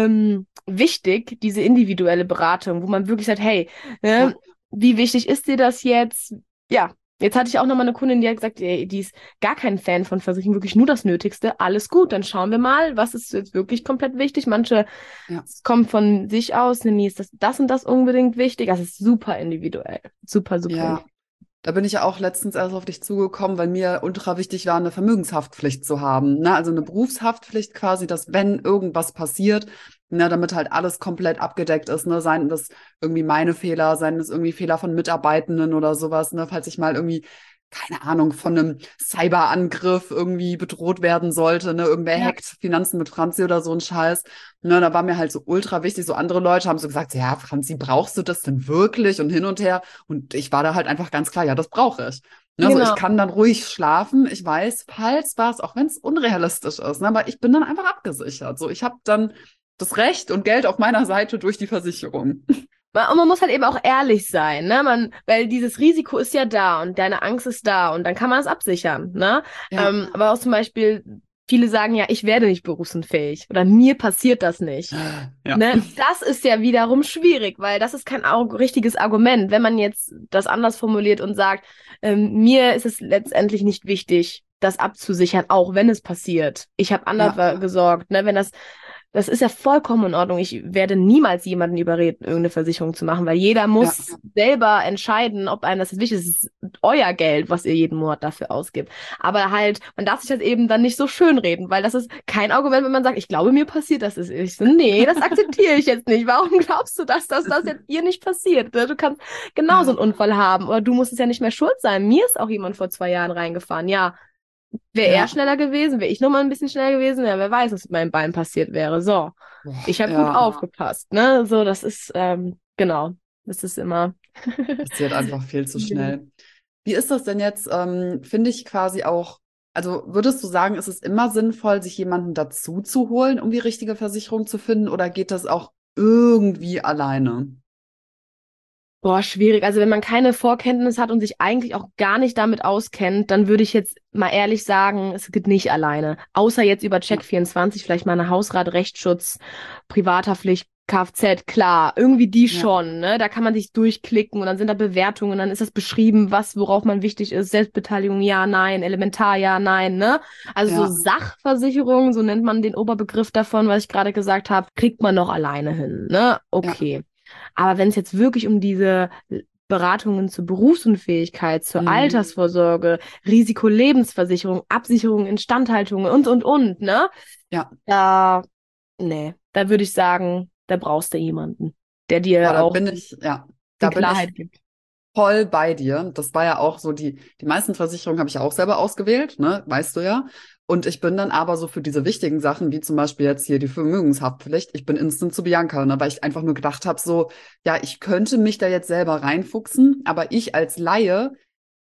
wichtig, diese individuelle Beratung, wo man wirklich sagt, hey, ja, ne, wie wichtig ist dir das jetzt? Ja, jetzt hatte ich auch noch mal eine Kundin, die hat gesagt, ey, die ist gar kein Fan von Versicherungen, wirklich nur das Nötigste. Alles gut, dann schauen wir mal, was ist jetzt wirklich komplett wichtig. Manche ja. es kommt von sich aus, nee, ist das und das unbedingt wichtig. Das ist super individuell. Super, super Ja. individuell. Da bin ich ja auch letztens erst auf dich zugekommen, weil mir ultra wichtig war, eine Vermögenshaftpflicht zu haben. Ne? Also eine Berufshaftpflicht quasi, dass wenn irgendwas passiert, ne, damit halt alles komplett abgedeckt ist, ne, seien das irgendwie meine Fehler, seien das irgendwie Fehler von Mitarbeitenden oder sowas, ne, falls ich mal irgendwie, keine Ahnung, von einem Cyberangriff irgendwie bedroht werden sollte, ne, irgendwer Ja. hackt Finanzen mit Franzi oder so ein Scheiß. Ne, da war mir halt so ultra wichtig. So andere Leute haben so gesagt, ja, Franzi, brauchst du das denn wirklich? Und hin und her. Und ich war da halt einfach ganz klar, ja, das brauche ich. Ne, so, ich Genau. kann dann ruhig schlafen. Ich weiß, falls was, auch wenn es unrealistisch ist, ne, aber ich bin dann einfach abgesichert. So, ich habe dann das Recht und Geld auf meiner Seite durch die Versicherung. Und man muss halt eben auch ehrlich sein, ne? Weil dieses Risiko ist ja da und deine Angst ist da und dann kann man es absichern, ne? Ja, Aber auch zum Beispiel, viele sagen ja, ich werde nicht berufsunfähig oder mir passiert das nicht. ja, Ne? Das ist ja wiederum schwierig, weil das ist kein richtiges Argument. Wenn man jetzt das anders formuliert und sagt, mir ist es letztendlich nicht wichtig, das abzusichern, auch wenn es passiert. Ich habe anders ja, gesorgt, ne? Wenn das ist ja vollkommen in Ordnung. Ich werde niemals jemanden überreden, irgendeine Versicherung zu machen, weil jeder ja, muss selber entscheiden, ob einem das wichtig ist. Es ist euer Geld, was ihr jeden Monat dafür ausgibt. Aber halt, man darf sich das eben dann nicht so schön reden, weil das ist kein Argument, wenn man sagt, ich glaube, mir passiert das. Ich so, nee, das akzeptiere ich jetzt nicht. Warum glaubst du, dass das jetzt dir nicht passiert? Du kannst genauso ja, einen Unfall haben oder du musst es ja nicht mehr schuld sein. Mir ist auch jemand vor 2 Jahren reingefahren. Ja, wäre er ja, schneller gewesen, wäre ich noch mal ein bisschen schneller gewesen, ja, wer weiß, was mit meinem Bein passiert wäre. So, boah, ich habe gut ja, aufgepasst, ne? So, das ist, genau, das ist immer. passiert einfach viel zu schnell. Wie ist das denn jetzt? Finde ich quasi auch, also würdest du sagen, ist es immer sinnvoll, sich jemanden dazu zu holen, um die richtige Versicherung zu finden, oder geht das auch irgendwie alleine? Boah, schwierig. Also wenn man keine Vorkenntnis hat und sich eigentlich auch gar nicht damit auskennt, dann würde ich jetzt mal ehrlich sagen, es geht nicht alleine. Außer jetzt über Ja, Check24, vielleicht mal eine Hausrat, Rechtsschutz, Privathaftpflicht, Kfz, klar, irgendwie die ja, schon, ne? Da kann man sich durchklicken und dann sind da Bewertungen, dann ist das beschrieben, worauf man wichtig ist. Selbstbeteiligung, ja, nein, Elementar, ja, nein, ne? Also so ja, Sachversicherung, so nennt man den Oberbegriff davon, was ich gerade gesagt habe, kriegt man noch alleine hin, ne? ja, Okay. Aber wenn es jetzt wirklich um diese Beratungen zur Berufsunfähigkeit, zur mhm, Altersvorsorge, Risikolebensversicherung, Absicherung, Instandhaltung und, ne? ja. Da, nee, da würde ich sagen, da brauchst du jemanden, der Boah, dir da auch bin ich, ja, die da bin ich Klarheit gibt. voll bei dir. Das war ja auch so, die meisten Versicherungen habe ich ja auch selber ausgewählt, ne, weißt du ja. Und ich bin dann aber so für diese wichtigen Sachen, wie zum Beispiel jetzt hier die Vermögenshaftpflicht, ich bin instant zu Bianca, ne, weil ich einfach nur gedacht habe, so, ja, ich könnte mich da jetzt selber reinfuchsen, aber ich als Laie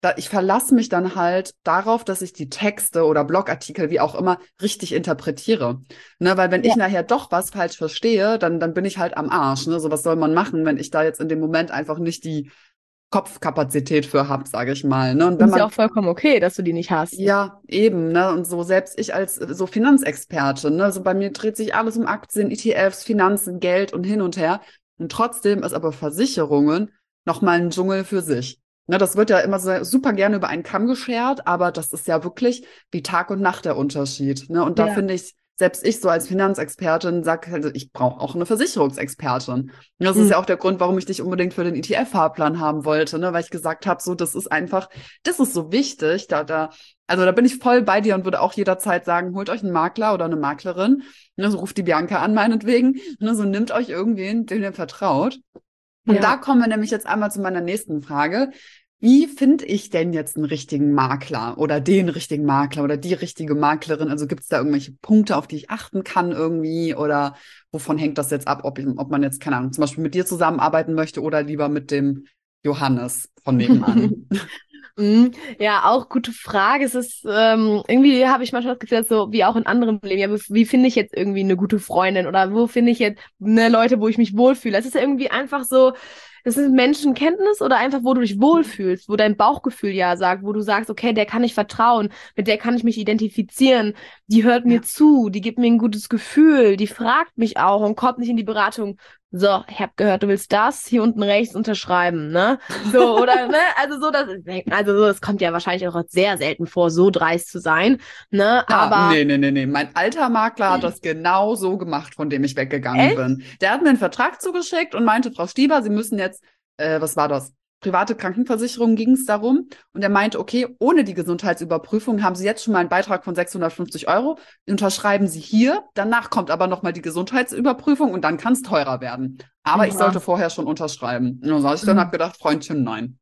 ich verlasse mich dann halt darauf, dass ich die Texte oder Blogartikel, wie auch immer, richtig interpretiere. Ne, weil wenn Ja. ich nachher doch was falsch verstehe, dann bin ich halt am Arsch. Ne? So, was soll man machen, wenn ich da jetzt in dem Moment einfach nicht die Kopfkapazität für habe, sage ich mal. Ne? Und Und wenn ist ja man auch vollkommen okay, dass du die nicht hast. ja, eben, ne? Und so selbst ich als so Finanzexpertin, ne? So bei mir dreht sich alles um Aktien, ETFs, Finanzen, Geld und hin und her. Und trotzdem ist aber Versicherungen nochmal ein Dschungel für sich. Ne, das wird ja immer so super gerne über einen Kamm geschert, aber das ist ja wirklich wie Tag und Nacht der Unterschied. Ne? Und da Ja. finde ich, selbst ich so als Finanzexpertin sage halt, ich brauche auch eine Versicherungsexpertin. Und das ist Mhm. ja auch der Grund, warum ich dich unbedingt für den ETF-Fahrplan haben wollte, ne? Weil ich gesagt habe, so, das ist einfach, das ist so wichtig, also da bin ich voll bei dir und würde auch jederzeit sagen, holt euch einen Makler oder eine Maklerin. Ne, so ruft die Bianca an, meinetwegen. Ne, so nimmt euch irgendwen, dem ihr vertraut. Und da Ja. kommen wir nämlich jetzt einmal zu meiner nächsten Frage. Wie finde ich denn jetzt einen richtigen Makler oder den richtigen Makler oder die richtige Maklerin? Also gibt es da irgendwelche Punkte, auf die ich achten kann irgendwie? Oder wovon hängt das jetzt ab, ob man jetzt, keine Ahnung, zum Beispiel mit dir zusammenarbeiten möchte oder lieber mit dem Johannes von nebenan? Mhm. Ja, auch gute Frage. Es ist, irgendwie habe ich manchmal das Gefühl, dass so wie auch in anderem Leben, ja, wie finde ich jetzt irgendwie eine gute Freundin oder wo finde ich jetzt ne Leute, wo ich mich wohlfühle? Es ist ja irgendwie einfach so, das ist Menschenkenntnis oder einfach, wo du dich wohlfühlst, wo dein Bauchgefühl ja sagt, wo du sagst, okay, der kann ich vertrauen, mit der kann ich mich identifizieren, die hört mir Ja. zu, die gibt mir ein gutes Gefühl, die fragt mich auch und kommt nicht in die Beratung. So, ich habe gehört, du willst das hier unten rechts unterschreiben, ne? So, oder, ne? Also so, das kommt ja wahrscheinlich auch sehr selten vor, so dreist zu sein, ne? Ja, Aber, nee. Mein alter Makler hat das genau so gemacht, von dem ich weggegangen echt? bin. Der hat mir einen Vertrag zugeschickt und meinte, Frau Stieber, Sie müssen jetzt, was war das? Private Krankenversicherung ging es darum. Und er meinte, okay, ohne die Gesundheitsüberprüfung haben Sie jetzt schon mal einen Beitrag von 650 Euro. Unterschreiben Sie hier. Danach kommt aber nochmal die Gesundheitsüberprüfung und dann kann es teurer werden. Aber ich Oha. sollte vorher schon unterschreiben. Und dann saß ich dann und habe gedacht, Freundchen, nein.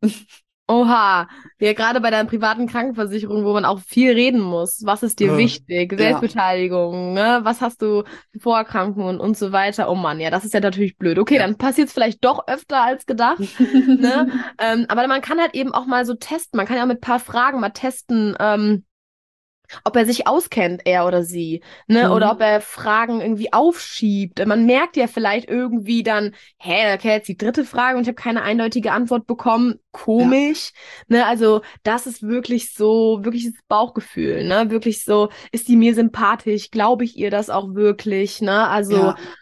Oha. Ja, gerade bei deiner privaten Krankenversicherung, wo man auch viel reden muss. Was ist dir wichtig? Ja. Selbstbeteiligung, ne? Was hast du für Vorerkrankungen und so weiter? Oh Mann, ja, das ist ja natürlich blöd. Okay, Ja. dann passiert es vielleicht doch öfter als gedacht, ne? Aber man kann halt eben auch mal so testen. Man kann ja auch mit ein paar Fragen mal testen, ob er sich auskennt, er oder sie, ne? Oder ob Mhm. er Fragen irgendwie aufschiebt. Man merkt ja vielleicht irgendwie dann, hä, okay, jetzt die dritte Frage und ich habe keine eindeutige Antwort bekommen. Ja. Komisch, ne? Also das ist wirklich so, wirklich das Bauchgefühl, ne? Wirklich so, ist die mir sympathisch? Glaube ich ihr das auch wirklich, ne? Also Ja.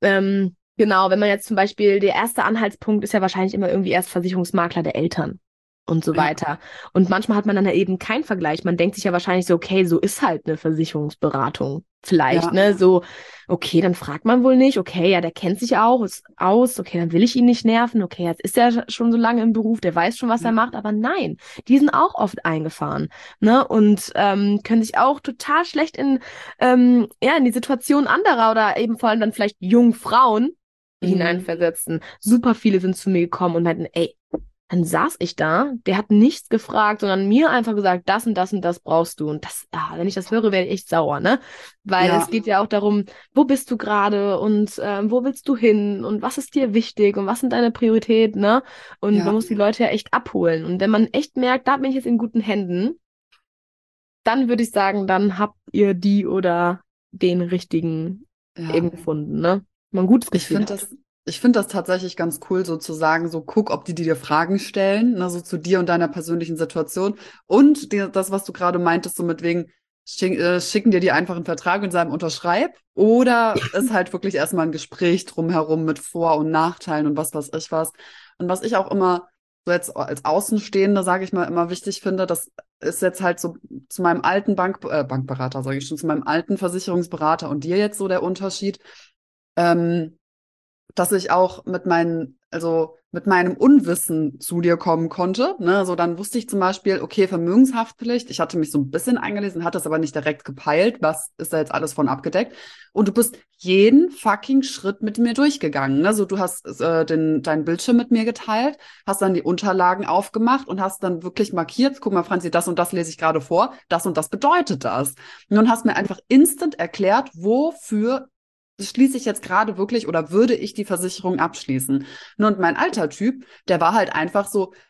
genau, wenn man jetzt zum Beispiel, der erste Anhaltspunkt ist ja wahrscheinlich immer irgendwie erst Versicherungsmakler der Eltern und so Ja. weiter. Und manchmal hat man dann ja eben keinen Vergleich. Man denkt sich ja wahrscheinlich so, okay, so ist halt eine Versicherungsberatung. Vielleicht, Ja. ne? So, okay, dann fragt man wohl nicht. Okay, ja, der kennt sich auch, ist aus. Okay, dann will ich ihn nicht nerven. Okay, jetzt ist er schon so lange im Beruf, der weiß schon, was er Ja. macht. Aber nein, die sind auch oft eingefahren, ne? Und können sich auch total schlecht ja, in die Situation anderer oder eben vor allem dann vielleicht jungen Frauen Mhm. hineinversetzen. Super viele sind zu mir gekommen und meinten, ey, dann saß ich da, der hat nichts gefragt, sondern mir einfach gesagt, das und das und das brauchst du. Und das, wenn ich das höre, werde ich echt sauer, ne? Weil es Ja. geht ja auch darum, wo bist du gerade und wo willst du hin und was ist dir wichtig und was sind deine Prioritäten, ne? Und man Ja. muss die Leute ja echt abholen. Und wenn man echt merkt, da bin ich jetzt in guten Händen, dann würde ich sagen, dann habt ihr die oder den richtigen Ja. eben gefunden, ne? Wenn man ein gutes Ich Gefühl finde hat. das, ich finde das tatsächlich ganz cool, so zu sagen, so guck, ob die dir Fragen stellen, ne, so zu dir und deiner persönlichen Situation. Und das, was du gerade meintest, so mit wegen, schicken dir die einfach einen Vertrag und sagen, unterschreib. Oder ist halt wirklich erstmal ein Gespräch drumherum mit Vor- und Nachteilen und was weiß ich was. Und was ich auch immer so jetzt als Außenstehende, sage ich mal, immer wichtig finde, das ist jetzt halt so zu meinem alten Bankberater, sage ich schon, zu meinem alten Versicherungsberater und dir jetzt so der Unterschied. Ähm, dass ich auch also mit meinem Unwissen zu dir kommen konnte. Ne? So dann wusste ich zum Beispiel, okay, Vermögenshaftpflicht. Ich hatte mich so ein bisschen eingelesen, hatte das aber nicht direkt gepeilt. Was ist da jetzt alles von abgedeckt? Und du bist jeden fucking Schritt mit mir durchgegangen. Ne? So du hast deinen Bildschirm mit mir geteilt, hast dann die Unterlagen aufgemacht und hast dann wirklich markiert, guck mal, Franzi, das und das lese ich gerade vor, das und das bedeutet das. Und dann hast mir einfach instant erklärt, wofür schließe ich jetzt gerade wirklich oder würde ich die Versicherung abschließen? Und mein alter Typ, der war halt einfach so,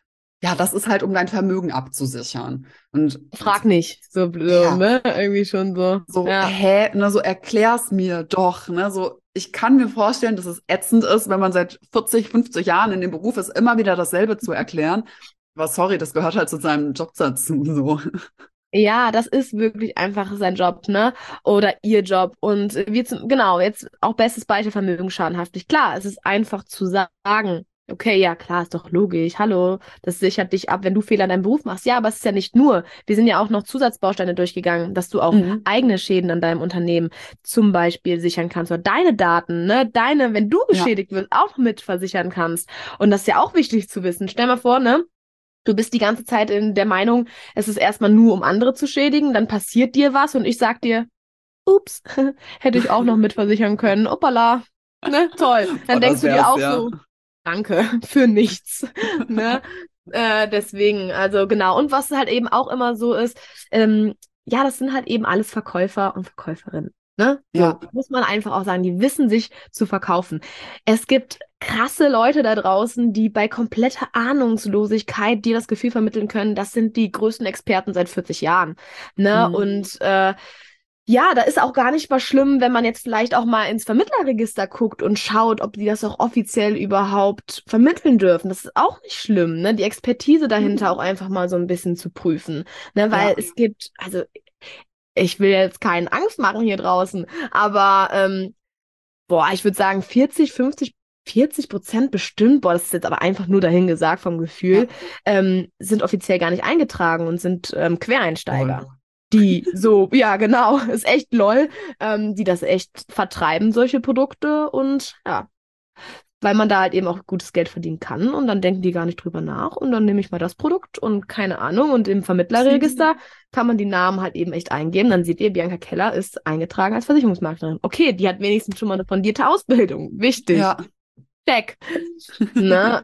Ja, das ist halt, um dein Vermögen abzusichern. Und Frag nicht. So, ja, ne? Irgendwie schon so. so, Ja. ne, so erklär's mir doch, ne, so, ich kann mir vorstellen, dass es ätzend ist, wenn man seit 40, 50 Jahren in dem Beruf ist, immer wieder dasselbe zu erklären. Aber sorry, das gehört halt zu seinem Job dazu, so. Ja, das ist wirklich einfach sein Job, ne? Oder ihr Job. Und genau, jetzt auch bestes Beispiel vermögensschadenhaftlich. Klar, es ist einfach zu sagen, okay, ja, klar, ist doch logisch. Hallo, das sichert dich ab, wenn du Fehler in deinem Beruf machst. Ja, aber es ist ja nicht nur. Wir sind ja auch noch Zusatzbausteine durchgegangen, dass du auch Mhm. eigene Schäden an deinem Unternehmen zum Beispiel sichern kannst oder deine Daten, ne? Wenn du Ja, geschädigt wirst, auch mit versichern kannst. Und das ist ja auch wichtig zu wissen. Stell mal vor, ne? Du bist die ganze Zeit in der Meinung, es ist erstmal nur, um andere zu schädigen, dann passiert dir was und ich sag dir, ups, hätte ich auch noch mitversichern können. Opala, ne, toll. boah, Dann denkst das du dir wär's, auch ja. so, danke für nichts, ne? Deswegen, also genau. Und was halt eben auch immer so ist, ja, das sind halt eben alles Verkäufer und Verkäuferinnen. Ne? Ja, So muss man einfach auch sagen, die wissen sich zu verkaufen. Es gibt krasse Leute da draußen, die bei kompletter Ahnungslosigkeit dir das Gefühl vermitteln können, das sind die größten Experten seit 40 Jahren. Ne? mhm. Und ja, da ist auch gar nicht mal schlimm, wenn man jetzt vielleicht auch mal ins Vermittlerregister guckt und schaut, ob die das auch offiziell überhaupt vermitteln dürfen. Das ist auch nicht schlimm, ne? Die Expertise dahinter auch einfach mal so ein bisschen zu prüfen. Ne? Weil Ja, es gibt, also ich will jetzt keinen Angst machen hier draußen, aber boah, ich würde sagen 40% bestimmt, boah, das ist jetzt aber einfach nur dahingesagt vom Gefühl, ja, sind offiziell gar nicht eingetragen und sind voll. Quereinsteiger. Die so, ja, genau, ist echt lol, die das echt vertreiben, solche Produkte und ja, weil man da halt eben auch gutes Geld verdienen kann und dann denken die gar nicht drüber nach und dann nehme ich mal das Produkt und keine Ahnung und im Vermittlerregister kann man die Namen halt eben echt eingeben, dann seht ihr, Bianca Keller ist eingetragen als Versicherungsmaklerin. Okay, die hat wenigstens schon mal eine fundierte Ausbildung. Wichtig. Ja, Check. Ne?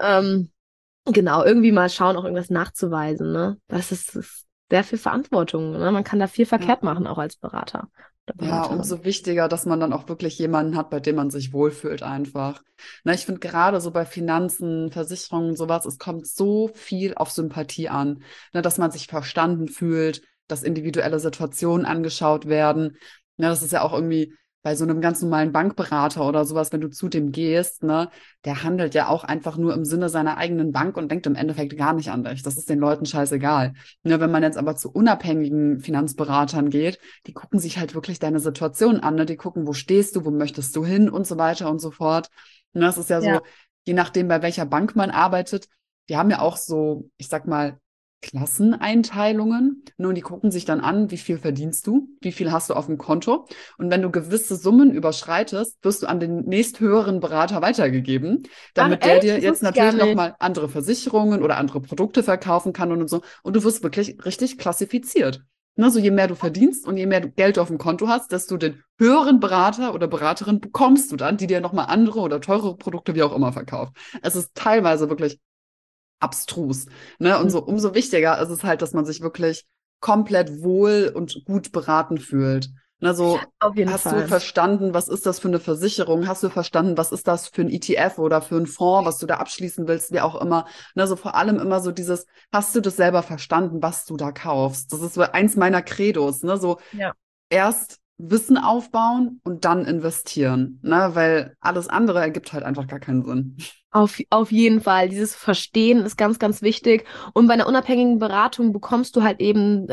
Genau, irgendwie mal schauen, auch irgendwas nachzuweisen, ne? Das ist sehr viel Verantwortung, ne? Man kann da viel ja. verkehrt machen, auch als Berater oder Ja, Beraterin. umso wichtiger, dass man dann auch wirklich jemanden hat, bei dem man sich wohlfühlt einfach. Na, ich finde gerade so bei Finanzen, Versicherungen, sowas, es kommt so viel auf Sympathie an, ne, dass man sich verstanden fühlt, dass individuelle Situationen angeschaut werden. Ne, das ist ja auch irgendwie bei so einem ganz normalen Bankberater oder sowas, wenn du zu dem gehst, ne, der handelt ja auch einfach nur im Sinne seiner eigenen Bank und denkt im Endeffekt gar nicht an dich. Das ist den Leuten scheißegal. Ne, wenn man jetzt aber zu unabhängigen Finanzberatern geht, die gucken sich halt wirklich deine Situation an, ne? Die gucken, wo stehst du, wo möchtest du hin und so weiter und so fort. Und das ist ja Ja. so, je nachdem, bei welcher Bank man arbeitet, die haben ja auch so, ich sag mal, Klasseneinteilungen. Nun, die gucken sich dann an, wie viel verdienst du, wie viel hast du auf dem Konto. Und wenn du gewisse Summen überschreitest, wirst du an den nächsthöheren Berater weitergegeben, Ach damit der echt? dir Das jetzt wusste ich gar natürlich nicht. nochmal andere Versicherungen oder andere Produkte verkaufen kann und so. Und du wirst wirklich richtig klassifiziert. Ne, so je mehr du verdienst und je mehr Geld du auf dem Konto hast, desto den höheren Berater oder Beraterin bekommst du dann, die dir nochmal andere oder teurere Produkte wie auch immer verkauft. Es ist teilweise wirklich abstrus. Ne? Und so umso wichtiger ist es halt, dass man sich wirklich komplett wohl und gut beraten fühlt. Ne, so Auf jeden hast du Fall. verstanden, was ist das für eine Versicherung? Hast du verstanden, was ist das für ein ETF oder für ein Fonds, was du da abschließen willst, wie auch immer? Ne, so vor allem immer so dieses, hast du das selber verstanden, was du da kaufst? Das ist so eins meiner Credos, ne? So Ja. erst Wissen aufbauen und dann investieren, ne? Weil alles andere ergibt halt einfach gar keinen Sinn. Auf jeden Fall. Dieses Verstehen ist ganz, ganz wichtig. Und bei einer unabhängigen Beratung bekommst du halt eben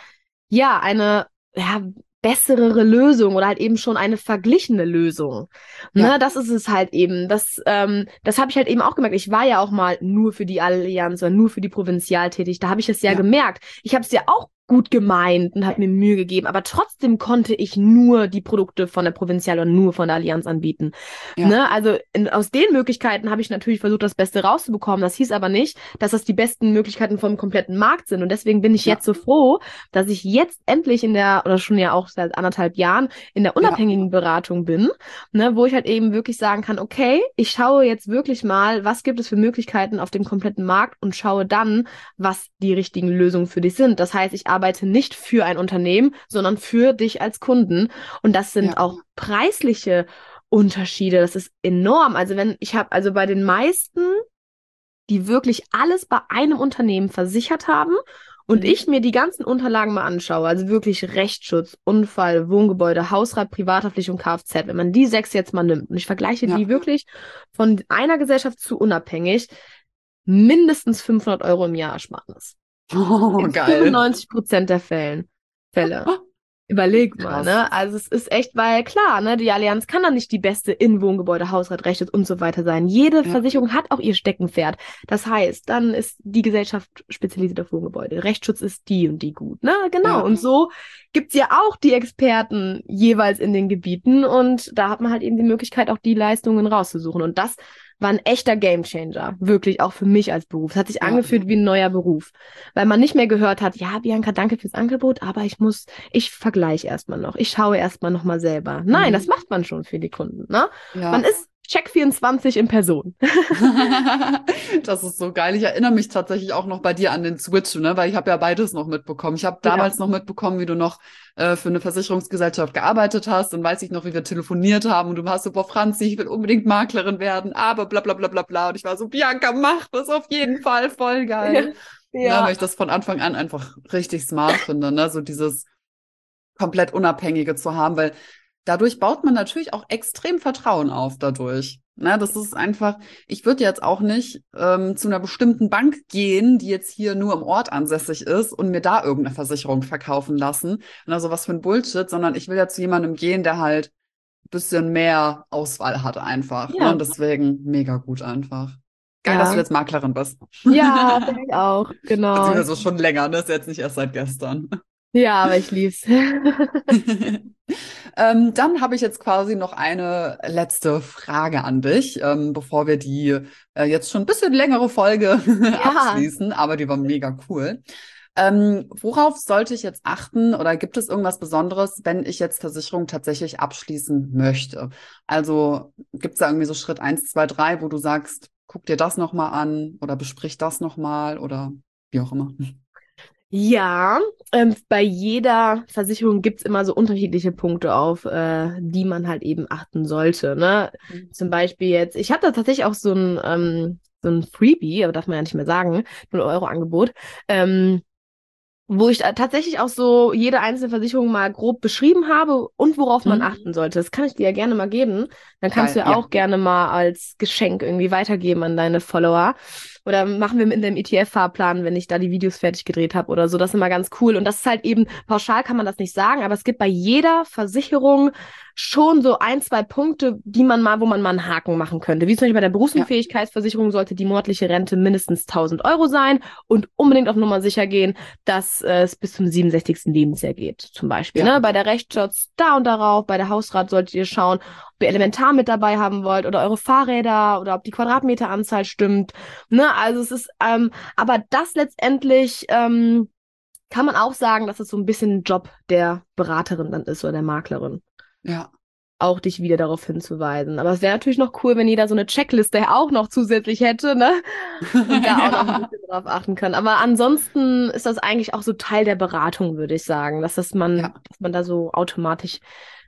ja eine ja, bessere Lösung oder halt eben schon eine verglichene Lösung. Ne, Ja, das ist es halt eben. Das habe ich halt eben auch gemerkt. Ich war ja auch mal nur für die Allianz oder nur für die Provinzial tätig. Da habe ich es ja ja, gemerkt. Ich habe es ja auch gut gemeint und habe mir Mühe gegeben, aber trotzdem konnte ich nur die Produkte von der Provinzial oder nur von der Allianz anbieten. ja, Ne? Also aus den Möglichkeiten habe ich natürlich versucht, das Beste rauszubekommen. Das hieß aber nicht, dass das die besten Möglichkeiten vom kompletten Markt sind. Und deswegen bin ich ja, jetzt so froh, dass ich jetzt endlich oder schon ja auch seit 1,5 Jahren in der ja, unabhängigen Beratung bin, ne? Wo ich halt eben wirklich sagen kann, okay, ich schaue jetzt wirklich mal, was gibt es für Möglichkeiten auf dem kompletten Markt und schaue dann, was die richtigen Lösungen für dich sind. Das heißt, ich arbeite nicht für ein Unternehmen, sondern für dich als Kunden. Und das sind ja, auch preisliche Unterschiede. Das ist enorm. Also also bei den meisten die wirklich alles bei einem Unternehmen versichert haben und ich mir die ganzen Unterlagen mal anschaue, also wirklich Rechtsschutz, Unfall, Wohngebäude, Hausrat, Privathaftpflicht und Kfz, wenn man die 6 jetzt mal nimmt und ich vergleiche die wirklich von einer Gesellschaft zu unabhängig, mindestens 500 € im Jahr Ersparnis. Oh, In geil. 95% der Fälle. Überleg mal, Krass. ne? Also es ist echt, weil klar, ne, die Allianz kann dann nicht die beste in Wohngebäude, Hausrat, Recht und so weiter sein. Jede Ja, Versicherung hat auch ihr Steckenpferd. Das heißt, dann ist die Gesellschaft spezialisiert auf Wohngebäude. Rechtsschutz ist die und die gut, ne? Genau. ja. Und so gibt's ja auch die Experten jeweils in den Gebieten und da hat man halt eben die Möglichkeit, auch die Leistungen rauszusuchen. Und das war ein echter Gamechanger, wirklich auch für mich als Beruf. Es hat sich Ja. angefühlt wie ein neuer Beruf, weil man nicht mehr gehört hat, ja, Bianca, danke fürs Angebot, aber ich vergleiche erstmal noch, ich schaue erstmal nochmal selber. Nein, das macht man schon für die Kunden, ne? Man Ja. ist Check24 in Person. Das ist so geil. Ich erinnere mich tatsächlich auch noch bei dir an den Switch, ne? Weil ich habe ja beides noch mitbekommen. Ich habe Ja. damals noch mitbekommen, wie du noch für eine Versicherungsgesellschaft gearbeitet hast. Und weiß ich noch, wie wir telefoniert haben. Und du warst so, boah, Franzi, ich will unbedingt Maklerin werden, aber bla bla bla bla bla. Und ich war so, Bianca, mach das auf jeden Fall, voll geil. Ne? Weil Ja. ich das von Anfang an einfach richtig smart finde, ne? So dieses komplett Unabhängige zu haben, weil dadurch baut man natürlich auch extrem Vertrauen auf dadurch. Na, das ist einfach, ich würde jetzt auch nicht zu einer bestimmten Bank gehen, die jetzt hier nur im Ort ansässig ist und mir da irgendeine Versicherung verkaufen lassen. Also was für ein Bullshit, sondern ich will ja zu jemandem gehen, der halt ein bisschen mehr Auswahl hat einfach. Ne? Ja. Und deswegen mega gut einfach. Geil, dass du Ja. jetzt Maklerin bist. Ja, finde ich auch, genau. Beziehungsweise schon länger, ne? Ist jetzt nicht erst seit gestern. Ja, aber ich lieb's. Dann habe ich jetzt quasi noch eine letzte Frage an dich, bevor wir die jetzt schon ein bisschen längere Folge Ja. abschließen, aber die war mega cool. Worauf sollte ich jetzt achten oder gibt es irgendwas Besonderes, wenn ich jetzt Versicherung tatsächlich abschließen möchte? Also gibt es da irgendwie so Schritt 1, 2, 3, wo du sagst, guck dir das nochmal an oder besprich das nochmal oder wie auch immer. Ja, bei jeder Versicherung gibt's immer so unterschiedliche Punkte auf, die man halt eben achten sollte, ne? Zum Beispiel jetzt, ich hatte tatsächlich auch so ein Freebie, aber darf man ja nicht mehr sagen, 0 € Angebot, wo ich tatsächlich auch so jede einzelne Versicherung mal grob beschrieben habe und worauf man achten sollte. Das kann ich dir ja gerne mal geben. Dann kannst Geil, du ja ja. auch gerne mal als Geschenk irgendwie weitergeben an deine Follower. Oder machen wir mit dem ETF-Fahrplan, wenn ich da die Videos fertig gedreht habe oder so. Das ist immer ganz cool. Und das ist halt eben, pauschal kann man das nicht sagen, aber es gibt bei jeder Versicherung schon so 1, 2 Punkte, wo man mal einen Haken machen könnte. Wie zum Beispiel bei der Berufsunfähigkeitsversicherung sollte die monatliche Rente mindestens 1.000 € sein und unbedingt auf Nummer sicher gehen, dass es bis zum 67. Lebensjahr geht, zum Beispiel. Ja. Ne? Bei der Rechtsschutz da und darauf, bei der Hausrat solltet ihr schauen, ob ihr Elementar mit dabei haben wollt oder eure Fahrräder oder ob die Quadratmeteranzahl stimmt. Ne? Also es ist, aber das letztendlich kann man auch sagen, dass es so ein bisschen ein Job der Beraterin dann ist oder der Maklerin. Ja. Auch dich wieder darauf hinzuweisen. Aber es wäre natürlich noch cool, wenn jeder so eine Checkliste auch noch zusätzlich hätte, ne? Und da auch noch ein bisschen drauf achten kann. Aber ansonsten ist das eigentlich auch so Teil der Beratung, würde ich sagen, dass man da so automatisch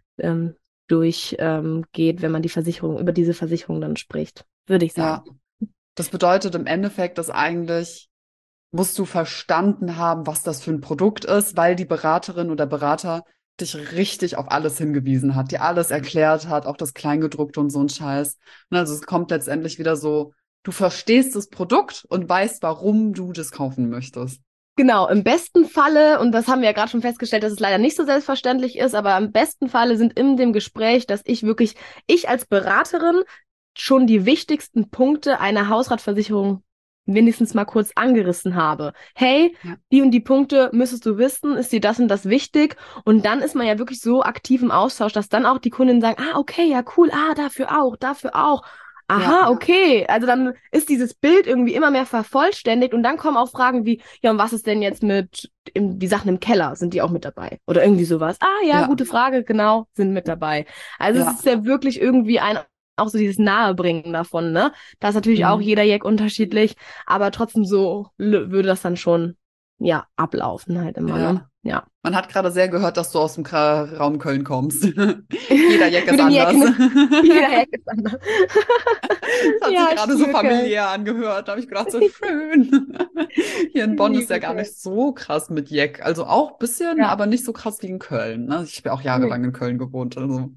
durchgeht, wenn man über diese Versicherung dann spricht, würde ich sagen. Ja. Das bedeutet im Endeffekt, dass eigentlich musst du verstanden haben, was das für ein Produkt ist, weil die Beraterin oder Berater dich richtig auf alles hingewiesen hat, dir alles erklärt hat, auch das Kleingedruckte und so ein Scheiß. Und also es kommt letztendlich wieder so, du verstehst das Produkt und weißt, warum du das kaufen möchtest. Genau, im besten Falle, und das haben wir ja gerade schon festgestellt, dass es leider nicht so selbstverständlich ist, aber im besten Falle sind in dem Gespräch, dass ich als Beraterin schon die wichtigsten Punkte einer Hausratversicherung wenigstens mal kurz angerissen habe. Hey, die und die Punkte müsstest du wissen, ist dir das und das wichtig? Und dann ist man ja wirklich so aktiv im Austausch, dass dann auch die Kundinnen sagen, okay, ja cool, dafür auch. Aha, okay. Also dann ist dieses Bild irgendwie immer mehr vervollständigt und dann kommen auch Fragen wie, ja, und was ist denn jetzt mit die Sachen im Keller? Sind die auch mit dabei? Oder irgendwie sowas. Gute Frage, genau, sind mit dabei. Also es ist ja wirklich irgendwie auch so dieses Nahebringen davon, ne? Da ist natürlich auch jeder Jack unterschiedlich, aber trotzdem so würde das dann schon ja, ablaufen halt immer, ne? Ja. Ja. Man hat gerade sehr gehört, dass du aus dem Raum Köln kommst. Jeder Jack ist Mit dem Jack, anders. ne? Jeder Jack ist anders. Das hat sich Ja, ich gerade so liebe Köln. familiär angehört. Da habe ich gedacht, so schön. Hier in Ich Bonn ist ja liebe gar Köln. nicht so krass mit Jack. Also auch ein bisschen, Ja. aber nicht so krass wie in Köln. Ne? Ich habe ja auch jahrelang in Köln gewohnt. Also.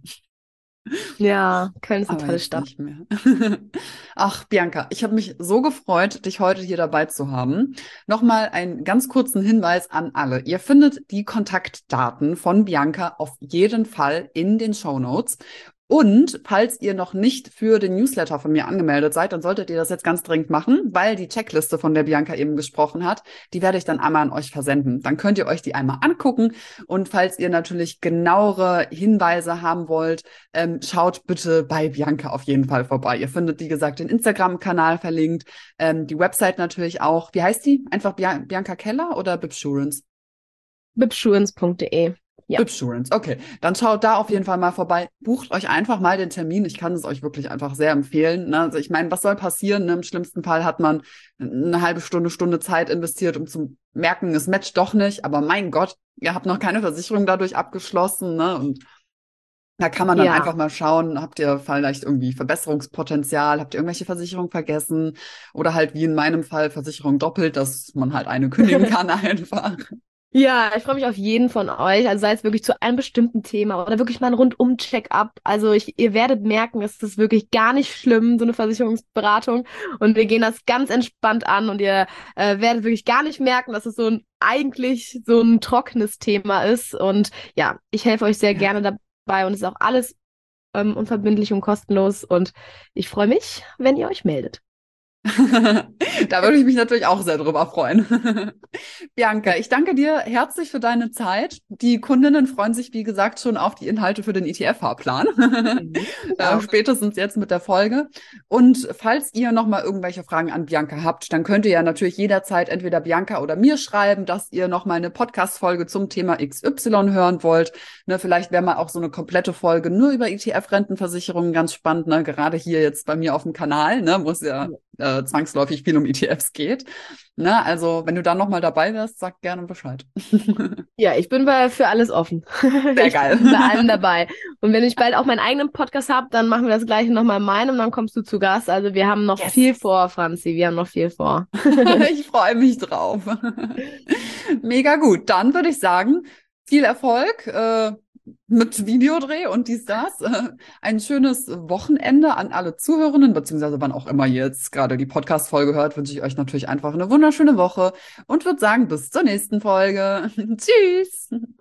Ja, Köln ist eine Aber tolle jetzt Stadt. nicht mehr. Ach, Bianca, ich habe mich so gefreut, dich heute hier dabei zu haben. Nochmal einen ganz kurzen Hinweis an alle. Ihr findet die Kontaktdaten von Bianca auf jeden Fall in den Shownotes. Und falls ihr noch nicht für den Newsletter von mir angemeldet seid, dann solltet ihr das jetzt ganz dringend machen, weil die Checkliste, von der Bianca eben gesprochen hat, die werde ich dann einmal an euch versenden. Dann könnt ihr euch die einmal angucken. Und falls ihr natürlich genauere Hinweise haben wollt, schaut bitte bei Bianca auf jeden Fall vorbei. Ihr findet, wie gesagt, den Instagram-Kanal verlinkt, die Website natürlich auch. Wie heißt die? Einfach Bianca Keller oder Bibsurance? bibsurance.de. Ja. Bibsurance, okay. Dann schaut da auf jeden Fall mal vorbei. Bucht euch einfach mal den Termin. Ich kann es euch wirklich einfach sehr empfehlen. Ne? Also ich meine, was soll passieren? Ne? Im schlimmsten Fall hat man eine halbe Stunde Zeit investiert, um zu merken, es matcht doch nicht. Aber mein Gott, ihr habt noch keine Versicherung dadurch abgeschlossen. Ne? Und da kann man dann Ja. einfach mal schauen, habt ihr vielleicht irgendwie Verbesserungspotenzial, habt ihr irgendwelche Versicherungen vergessen oder halt wie in meinem Fall Versicherung doppelt, dass man halt eine kündigen kann einfach. Ja, ich freue mich auf jeden von euch. Also sei es wirklich zu einem bestimmten Thema oder wirklich mal ein Rundum-Check-up. Also ihr werdet merken, es ist wirklich gar nicht schlimm, so eine Versicherungsberatung. Und wir gehen das ganz entspannt an und ihr werdet wirklich gar nicht merken, dass es eigentlich so ein trockenes Thema ist. Und ja, ich helfe euch sehr Ja. gerne dabei und es ist auch alles unverbindlich und kostenlos. Und ich freue mich, wenn ihr euch meldet. Da würde ich mich natürlich auch sehr drüber freuen. Bianca, ich danke dir herzlich für deine Zeit. Die Kundinnen freuen sich, wie gesagt, schon auf die Inhalte für den ETF-Fahrplan. Mhm. Ja. Spätestens jetzt mit der Folge. Und falls ihr nochmal irgendwelche Fragen an Bianca habt, dann könnt ihr ja natürlich jederzeit entweder Bianca oder mir schreiben, dass ihr nochmal eine Podcast-Folge zum Thema XY hören wollt. Ne, vielleicht wäre mal auch so eine komplette Folge nur über ETF-Rentenversicherungen ganz spannend, ne? Gerade hier jetzt bei mir auf dem Kanal, ne, wo es ja zwangsläufig viel um ETFs geht. Ne, also, wenn du dann nochmal dabei wärst, sag gerne Bescheid. Ja, ich bin für alles offen. Sehr Ich geil. bin bei allem dabei. Und wenn ich bald auch meinen eigenen Podcast habe, dann machen wir das gleiche nochmal in meinem, dann kommst du zu Gast. Also wir haben noch Yes. viel vor, Franzi. Wir haben noch viel vor. Ich freue mich drauf. Mega gut. Dann würde ich sagen, viel Erfolg mit Videodreh und dies, das. Ein schönes Wochenende an alle Zuhörenden, beziehungsweise wann auch immer ihr jetzt gerade die Podcast-Folge hört, wünsche ich euch natürlich einfach eine wunderschöne Woche und würde sagen, bis zur nächsten Folge. Tschüss.